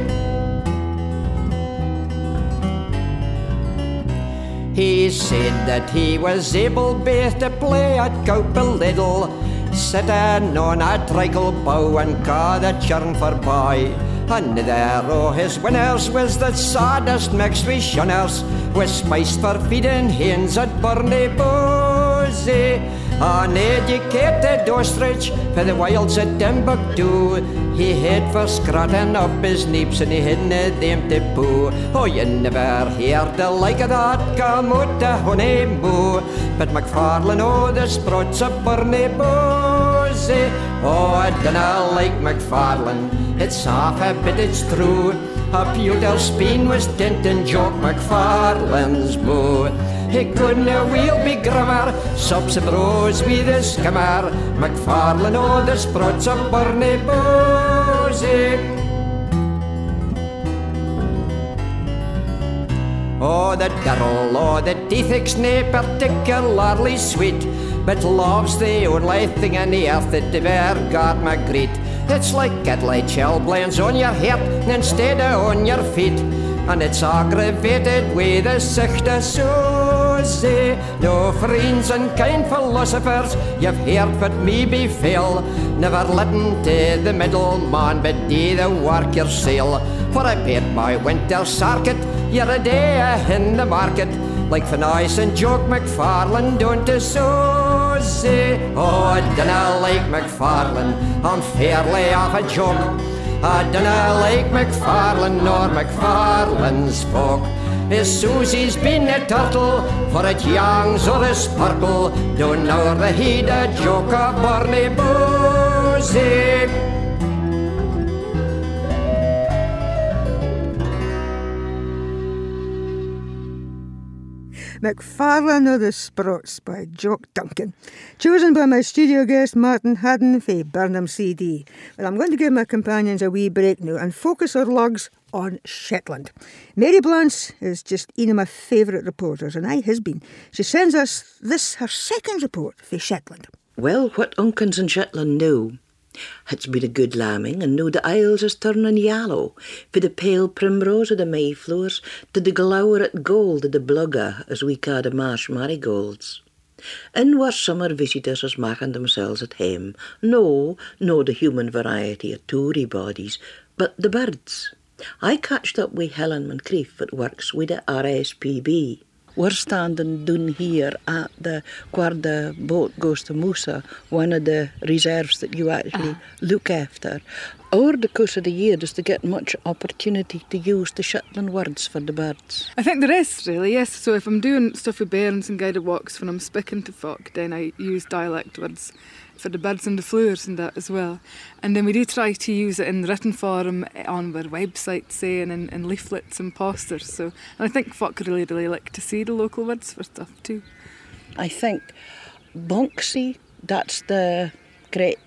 S8: He said that he was able both to play at Cowpel Little, sitting on a trickle bow and ca the churn for boy. And there o' his winners was the saddest mixed with shunners, with spice for feeding hens at Burnie Bosey. An educated ostrich for the wilds at Timbuktu, he had for scratting up his neeps and he hadn't them to poo. Oh, you never heard the like of that come out the honey moo. But McFarlane, oh, the sprouts of Burnie Bosey. Oh, I dinna like McFarlane, it's half a bit, it's true. A pewter spoon was tintin' Jock McFarlane's moo. He couldna wheel be grimmer, subs of rose with a skimmer. McFarlane, oh, the sprouts of Burnie Bosey. Oh, the Darrell, oh, the teethic's nae particularly sweet, but love's the only thing on the earth that ever got my greet. It's like catlight chilblains on your head instead of on your feet, and it's aggravated with a sichte Susie. No friends and kind philosophers, you've heard what me befell. Never listen to the middleman, but do the work yourself. For I paid my winter circuit, you're a day in the market, like Finnice and Jock McFarlane down to Susie. Oh, I dinna like McFarlane, I'm fairly off a joke. I dinna like McFarlane nor McFarlane's folk. His Susie's been a turtle, for it youngs or a sparkle, down o'er the head a Jock of Burnie Bosey.
S1: McFarlane o' the Sprouts by Jock Duncan, chosen by my studio guest Martin Haddon fae Burnham CD. Well, I'm going to give my companions a wee break now and focus our lugs on Shetland. Mary Blance is just one of my favourite reporters, and I has been. She sends us this, her second report for Shetland.
S9: Well, what unkins in Shetland know? It's been a good lambing, and now the isles is turning yellow, for the pale primrose of the mayflowers to the gloweret gold of the blugga, as we ca' the marsh marigolds. And where summer visitors is making themselves at home, no the human variety of Tory bodies, but the birds. I catched up with Helen Moncrief, that works with the RSPB. We're standing down here at where the boat goes to Moussa, one of the reserves that you actually look after. Over the course of the year, does to get much opportunity to use the Shetland words for the birds?
S10: I think there is, really, yes. So if I'm doing stuff with bairns and guided walks when I'm speaking to folk, then I use dialect words for the birds and the flowers and that as well. And then we do try to use it in written form on our website, say, and in leaflets and posters. So, and I think folk really, really like to see the local words for stuff too.
S9: I think Bonksy, that's the great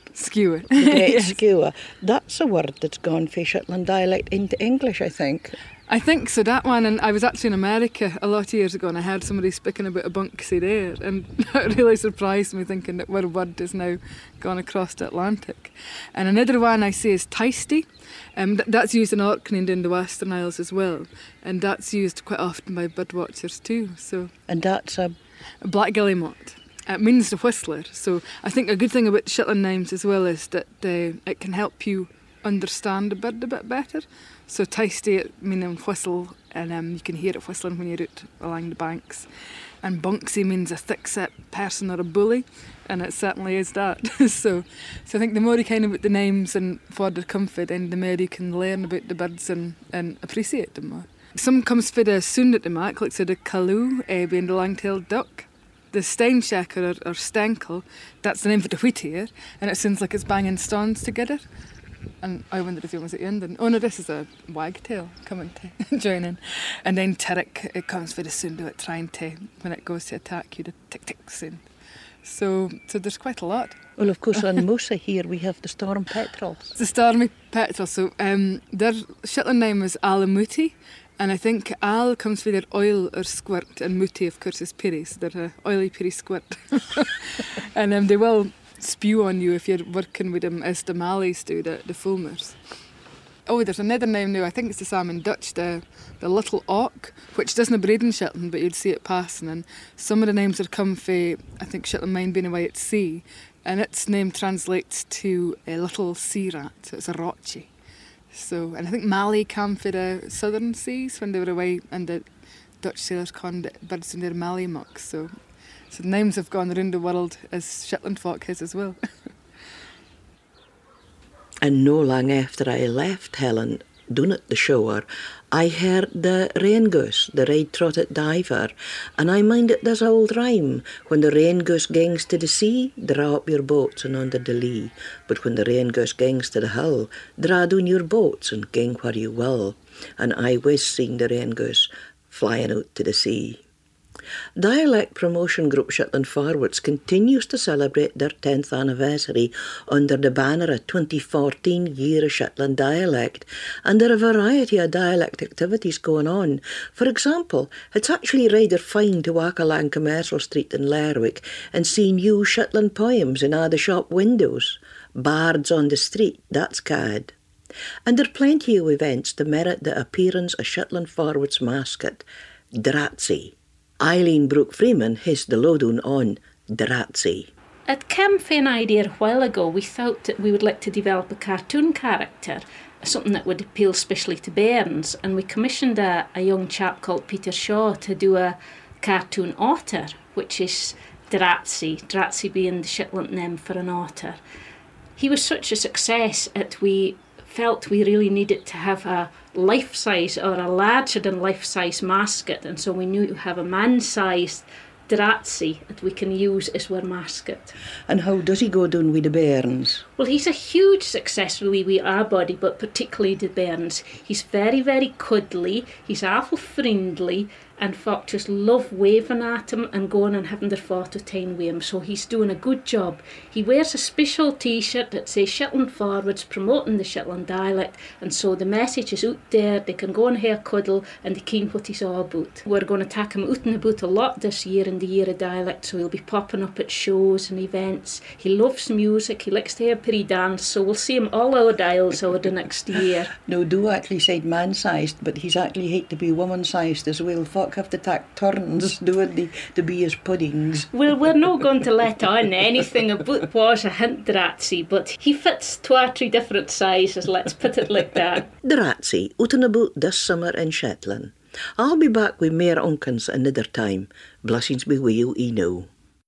S10: Skewer.
S9: The great
S10: Yes.
S9: skewer. That's a word that's gone from Shetland dialect into English, I think.
S10: I think so, that one. And I was actually in America a lot of years ago and I heard somebody speaking about a bunksy there, and that really surprised me, thinking that our word has now gone across the Atlantic. And another one I say is Taisty. That's used in Orkney and in the Western Isles as well, and that's used quite often by birdwatchers too. So,
S9: And that's a
S10: black guillemot. It means the whistler. So I think a good thing about Shetland names as well is that it can help you understand the bird a bit better. So Taisty, meaning whistle, and you can hear it whistling when you're out along the banks. And Bunksy means a thick-set person or a bully, and it certainly is that. So I think the more you kind of put the names and for their comfort, then the more you can learn about the birds and appreciate them more. Some comes for the sound at the mark, like so the Calloo, being the long-tailed duck. The Steinchecker or Stenkel, that's the name for the wheatear, and it sounds like it's banging stones together. And I wondered if you was at the end. And, oh no, this is a wagtail coming to join in. And then Tirrick, it comes for the sound of it trying to, when it goes to attack you, the tick-tick sound. So there's quite a lot.
S9: Well, of course, on Mosa here we have the storm petrels.
S10: The stormy petrel. So their Shetland name is Alamuti, and I think Al comes from their oil or squirt, and Muti, of course, is Piri, so they're a oily Piri squirt. And they will spew on you if you're working with them, as the Malays do, the Fulmers. Oh, there's another name now, I think it's the same in Dutch, the little auk, which doesn't breed in Shetland, but you'd see it passing. And some of the names have come from, I think, Shetland mine being away at sea, and its name translates to a little sea rat, so it's a rochi. So, and I think Malay came for the southern seas when they were away, and the Dutch sailors called the birds in their Malay mucks. So the names have gone around the world as Shetland folk has as well.
S9: And no long after I left Helen, down at the shore, I heard the rain goose, the red-trotted diver, and I minded this old rhyme: when the rain goose gangs to the sea, draw up your boats and under the lee. But when the rain goose gangs to the hill, draw down your boats and gang where you will. And I was seeing the rain goose flying out to the sea. Dialect Promotion Group Shetland Forwards continues to celebrate their 10th anniversary under the banner of 2014 Year of Shetland Dialect, and there are a variety of dialect activities going on. For example, it's actually rather fine to walk along Commercial Street in Lerwick and see new Shetland poems in all the shop windows. Bards on the Street, that's cad. And there are plenty of events to merit the appearance of Shetland Forwards mascot, Dratzy. Eileen Brooke-Freeman has the lowdown on Dratzy.
S11: At Camp an idea a while ago, we thought that we would like to develop a cartoon character, something that would appeal especially to bairns, and we commissioned a young chap called Peter Shaw to do a cartoon otter, which is Dratzy, Dratzy being the Shetland name for an otter. He was such a success that we felt we really needed to have a life-size or a larger-than-life-size mascot, and so we knew to have a man-sized Dratzy that we can use as our mascot.
S9: And how does he go down with the bairns?
S11: Well, he's a huge success really with our body, but particularly the bairns. He's very, very cuddly, he's awful friendly, and folk just love waving at him and going and having their photo taken with him, so he's doing a good job. He wears a special t-shirt that says Shetland Forwards, promoting the Shetland dialect, and so the message is out there, they can go and have a cuddle and they ken what he's all about. We're going to take him out and about a lot this year in the Year of Dialect, so he'll be popping up at shows and events. He loves music, he likes to have pretty dance, so we'll see him all our dials over the next year.
S9: No, Do actually said man-sized, but he's actually hate to be woman-sized as well. Folk have to take turns doing the be his puddings.
S11: Well, we're not going to let on anything about was a hint Dratzy, but he fits 2 or 3 different sizes, let's put it like that.
S9: Dratzy, out and about this summer in Shetland. I'll be back with more unkins another time. Blessings be with you, Eno.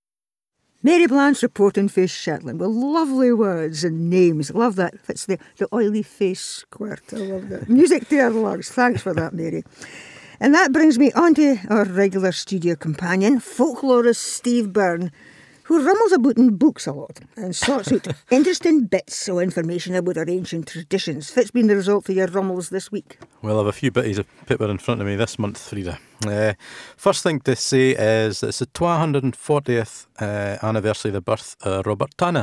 S1: Mary Blanche reporting for Shetland with lovely words and names. Love that. It's the oily face squirt. I love that. Music to our lungs. Thanks for that, Mary. And that brings me on to our regular studio companion, folklorist Steve Byrne, who rummels about in books a lot and sorts out interesting bits of information about our ancient traditions. What's been the result of your rummels this week?
S5: Well, I have a few bitties of paper in front of me this month, Frida. First thing to say is it's the 240th anniversary of the birth of Robert Tannahill.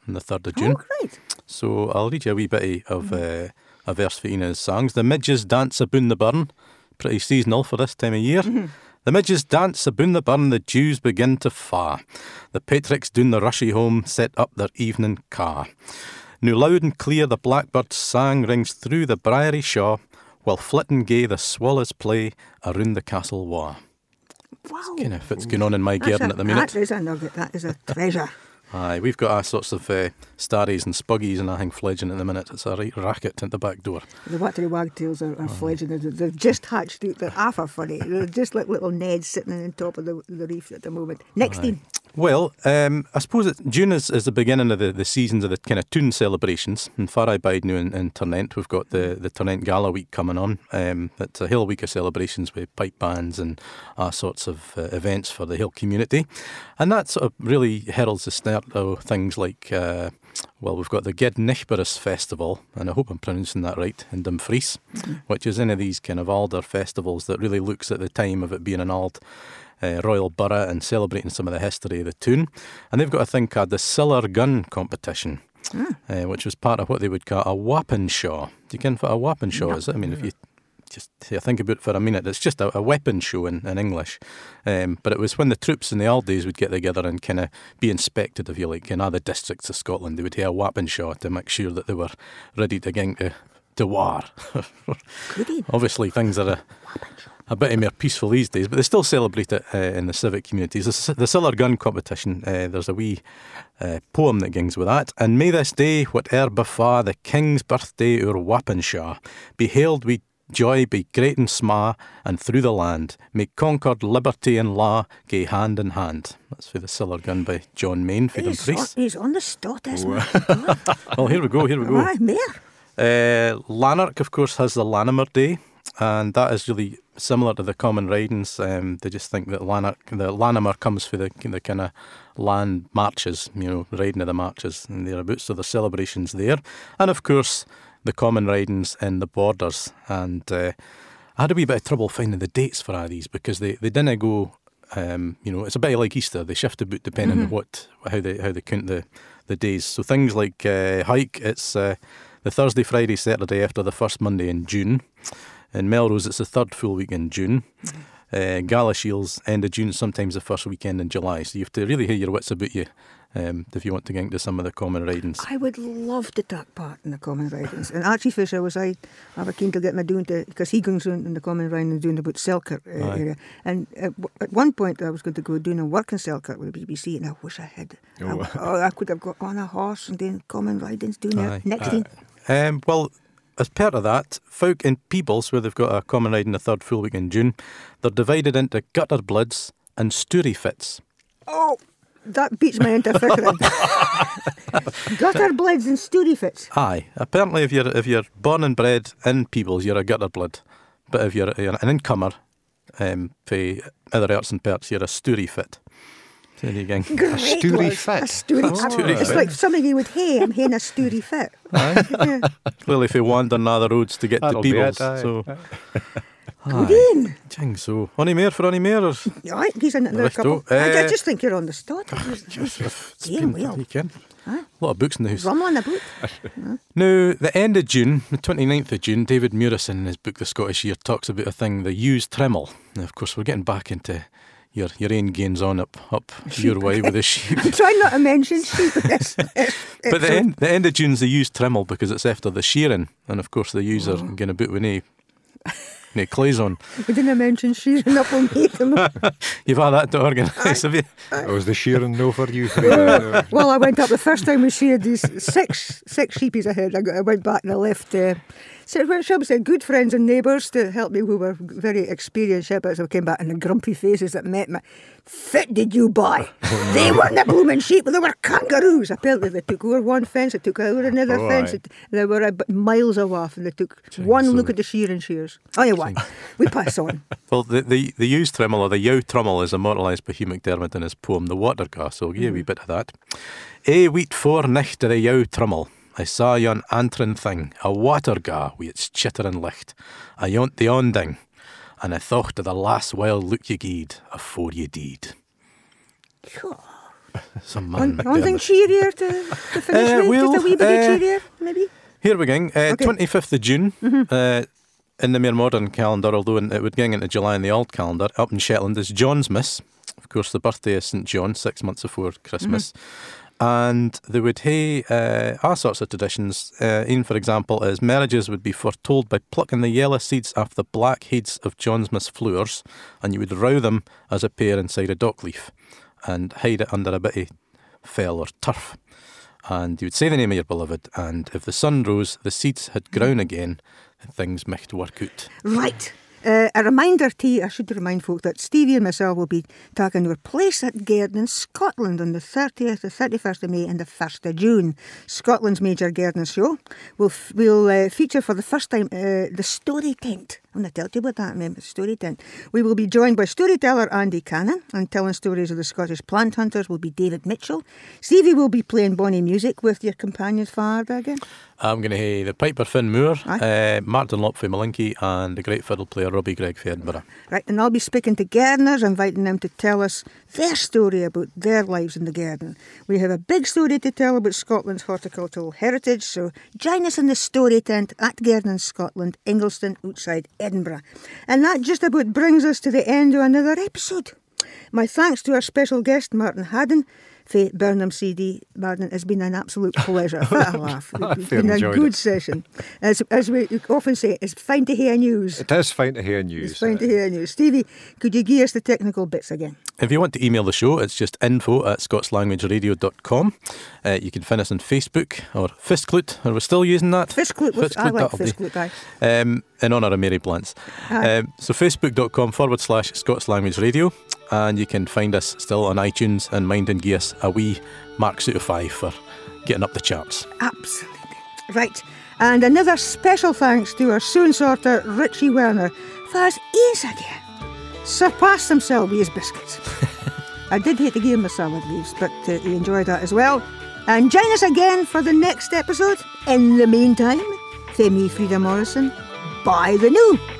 S5: on the 3rd of June.
S1: Oh, right.
S5: So I'll read you a wee bit of a verse for Ina's songs. The midges dance aboon the burn. Pretty seasonal for this time of year. The midges dance aboon the burn, the dews begin to fa. The patricks doon the rushy home set up their evening ca. Now loud and clear the blackbird's sang rings through the briery shaw, while flitting gay the swallows play around the castle wa.
S1: Wow.
S5: Kind of fits going on in my garden at the minute.
S1: That is a nugget. That is a treasure.
S5: Aye, we've got all sorts of starries and spuggies and everything fledging at the minute. It's a right racket at the back door.
S1: The Wattery Wagtails are fledging. They've just hatched out. They're half a funny. They're just like little Neds sitting on top of the reef at the moment. Next in.
S5: Well, I suppose June is the beginning of the seasons of the kind of tune celebrations. And far I bide now in Ternent, we've got the Ternent Gala Week coming on. It's a whole week of celebrations with pipe bands and all sorts of events for the hill community. And that sort of really heralds the start of things like, we've got the Gednichberis Festival, and I hope I'm pronouncing that right, in Dumfries, which is one of these kind of older festivals that really looks at the time of it being an old royal borough and celebrating some of the history of the tune. And they've got a thing called the Siller Gun Competition, which was part of what they would call a Wappenshaw. Do you ken what a Wappenshaw is? I mean, if you just think about it for a minute, it's just a weapon show in English. But it was when the troops in the old days would get together and kind of be inspected, if you like, in other districts of Scotland. They would have a Wappenshaw to make sure that they were ready to get to war. Obviously, things are a bit more peaceful these days, but they still celebrate it in the civic communities. The Siller Gun Competition, there's a wee poem that gangs with that. And may this day, whate'er befa, the King's birthday o'er Wappenshaw, be hailed wi' joy be great and sma, and through the land may concord liberty and law gae hand in hand. That's for the Siller Gun by John Mayne for Dumfries.
S1: He's on the stot, isn't he?
S5: Well, here we go.
S1: Right, there.
S5: Lanark, of course, has the Lanimer Day, and that is really similar to the common ridings. They just think that the Lanimer comes for the kind of land marches, riding of the marches and thereabouts, so the celebrations there. And of course, the common ridings in the borders. And I had a wee bit of trouble finding the dates for all these because they didn't go, it's a bit like Easter. They shift about depending on how they count the days. So things like Hike, it's the Thursday, Friday, Saturday after the first Monday in June. In Melrose, it's the third full week in June. Galashiels, end of June, sometimes the first weekend in July. So you have to really hear your wits about you if you want to get into some of the common ridings.
S1: I would love to take part in the common ridings. And Archie Fisher I was keen to get me doing because he goes in the common ridings doing about Selkirk area. And at one point I was going to go doing a work in Selkirk with the BBC, and I wish I had. I could have got on a horse and doing common ridings doing it next thing.
S5: Well, as part of that, folk in Peebles, where they've got a common riding the third full week in June, they're divided into gutter bloods and stoury fits.
S1: Oh, that beats my interfering. Gutter bloods and stoury fits.
S5: Aye, apparently if you're born and bred in Peebles, you're a gutter blood, but if you're an incomer for other arts and perks, you're a stoury fit. There you go.
S1: A stoury fit. It's like somebody would I'm haying a stoury fit.
S5: Aye. Clearly, if you wander on the roads to get to Peebles. So.
S1: Good in.
S5: Jing, so. Any more for any more?
S1: Right, he's in another couple. I just think you're on the start.
S5: You can. A lot of books in the house.
S1: Rum on the book.
S5: Now, the end of June, the 29th of June, David Murison in his book The Scottish Year talks about a thing, the Ewes Trimmel. Now, of course, we're getting back into your own gains on up your way with the sheep.
S1: I'm trying not to mention sheep.
S5: But the end of June's the Ewes Trimmel because it's after the shearing, and of course the ewes are going a bit with no clays on.
S1: We didn't mention shearing up on them.
S5: You've had that to organise, have you?
S4: Was the shearing no for you?
S1: Well, I went up the first time we sheared these six sheepies ahead. I went back and I left. Shall said good friends and neighbours to help me who were very experienced shepherds. I came back and the grumpy faces that met me. Fit did you buy? They weren't the blooming sheep, they were kangaroos. Apparently they took over one fence, they took over another fence. They were miles away and they took one look at the shearing shears. Anyway, we pass on.
S5: Well, the Ewes Trimmel or the Yow Trummel is immortalised by Hugh MacDermott in his poem The Waterga, so I'll give you a wee bit of that. Wheat for nicht to the Yow Trummel. I saw yon antrin thing, a waterga wi' its chittering licht. I yont the onding, and I thought of the last wild look ye gied afore ye deed. Some man
S1: Something
S5: McDermott.
S1: cheerier to finish with?
S5: well,
S1: Just a wee bit cheerier, maybe?
S5: Here we go. 25th of June.
S1: Mm-hmm.
S5: In the more modern calendar, although it would gang into July in the old calendar, up in Shetland is John's Miss. Of course, the birthday of St John, 6 months before Christmas. And they would have all sorts of traditions. Even, for example, as marriages would be foretold by plucking the yellow seeds off the black heads of John's Miss flowers, and you would row them as a pair inside a dock leaf and hide it under a bit of fell or turf. And you would say the name of your beloved, and if the sun rose, the seeds had grown again, and things might work out.
S1: Right. A reminder to you, I should remind folk that Stevie and myself will be taking our place at Gairn in Scotland on the 30th, the 31st of May and the 1st of June. Scotland's major Gairn show will feature for the first time the Story Tent. I'm going to tell you about that, remember, Story Tent. We will be joined by storyteller Andy Cannon, and telling stories of the Scottish plant hunters will be David Mitchell. Stevie will be playing bonny music with your companions, Farda again.
S5: I'm going to have the piper Finn Moore, Martin Lopp from Malinky, and the great fiddle player Robbie Gregg from Edinburgh.
S1: Right, and I'll be speaking to Gairners, inviting them to tell us their story about their lives in the Gairn. We have a big story to tell about Scotland's horticultural heritage, so join us in the Story Tent at Gairn in Scotland, Ingliston, outside Edinburgh. And that just about brings us to the end of another episode. My thanks to our special guest, Martin Haddon, for Burnham CD. Martin, it's been an absolute pleasure. What a laugh. It's been a good session. As we often say, it's fine to hear news.
S4: It is fine to hear news.
S1: It's fine to hear news. Stevie, could you give us the technical bits again?
S5: If you want to email the show, it's just info@scotslanguageradio.com. You can find us on Facebook or Fistclut. Are we still using that?
S1: Fistclut. I like Fistclut, aye.
S5: In honour of Mary Blantz. So facebook.com/Scots Language Radio. And you can find us still on iTunes and mind and give us a wee marks out of 5 for getting up the charts.
S1: Absolutely. Right. And another special thanks to our soon sorter, Richie Werner, for his ears again. Surpassed himself with his biscuits. I did hate to give him the salad leaves, but he enjoyed that as well. And join us again for the next episode. In the meantime, for me, Frida Morrison, bye the new.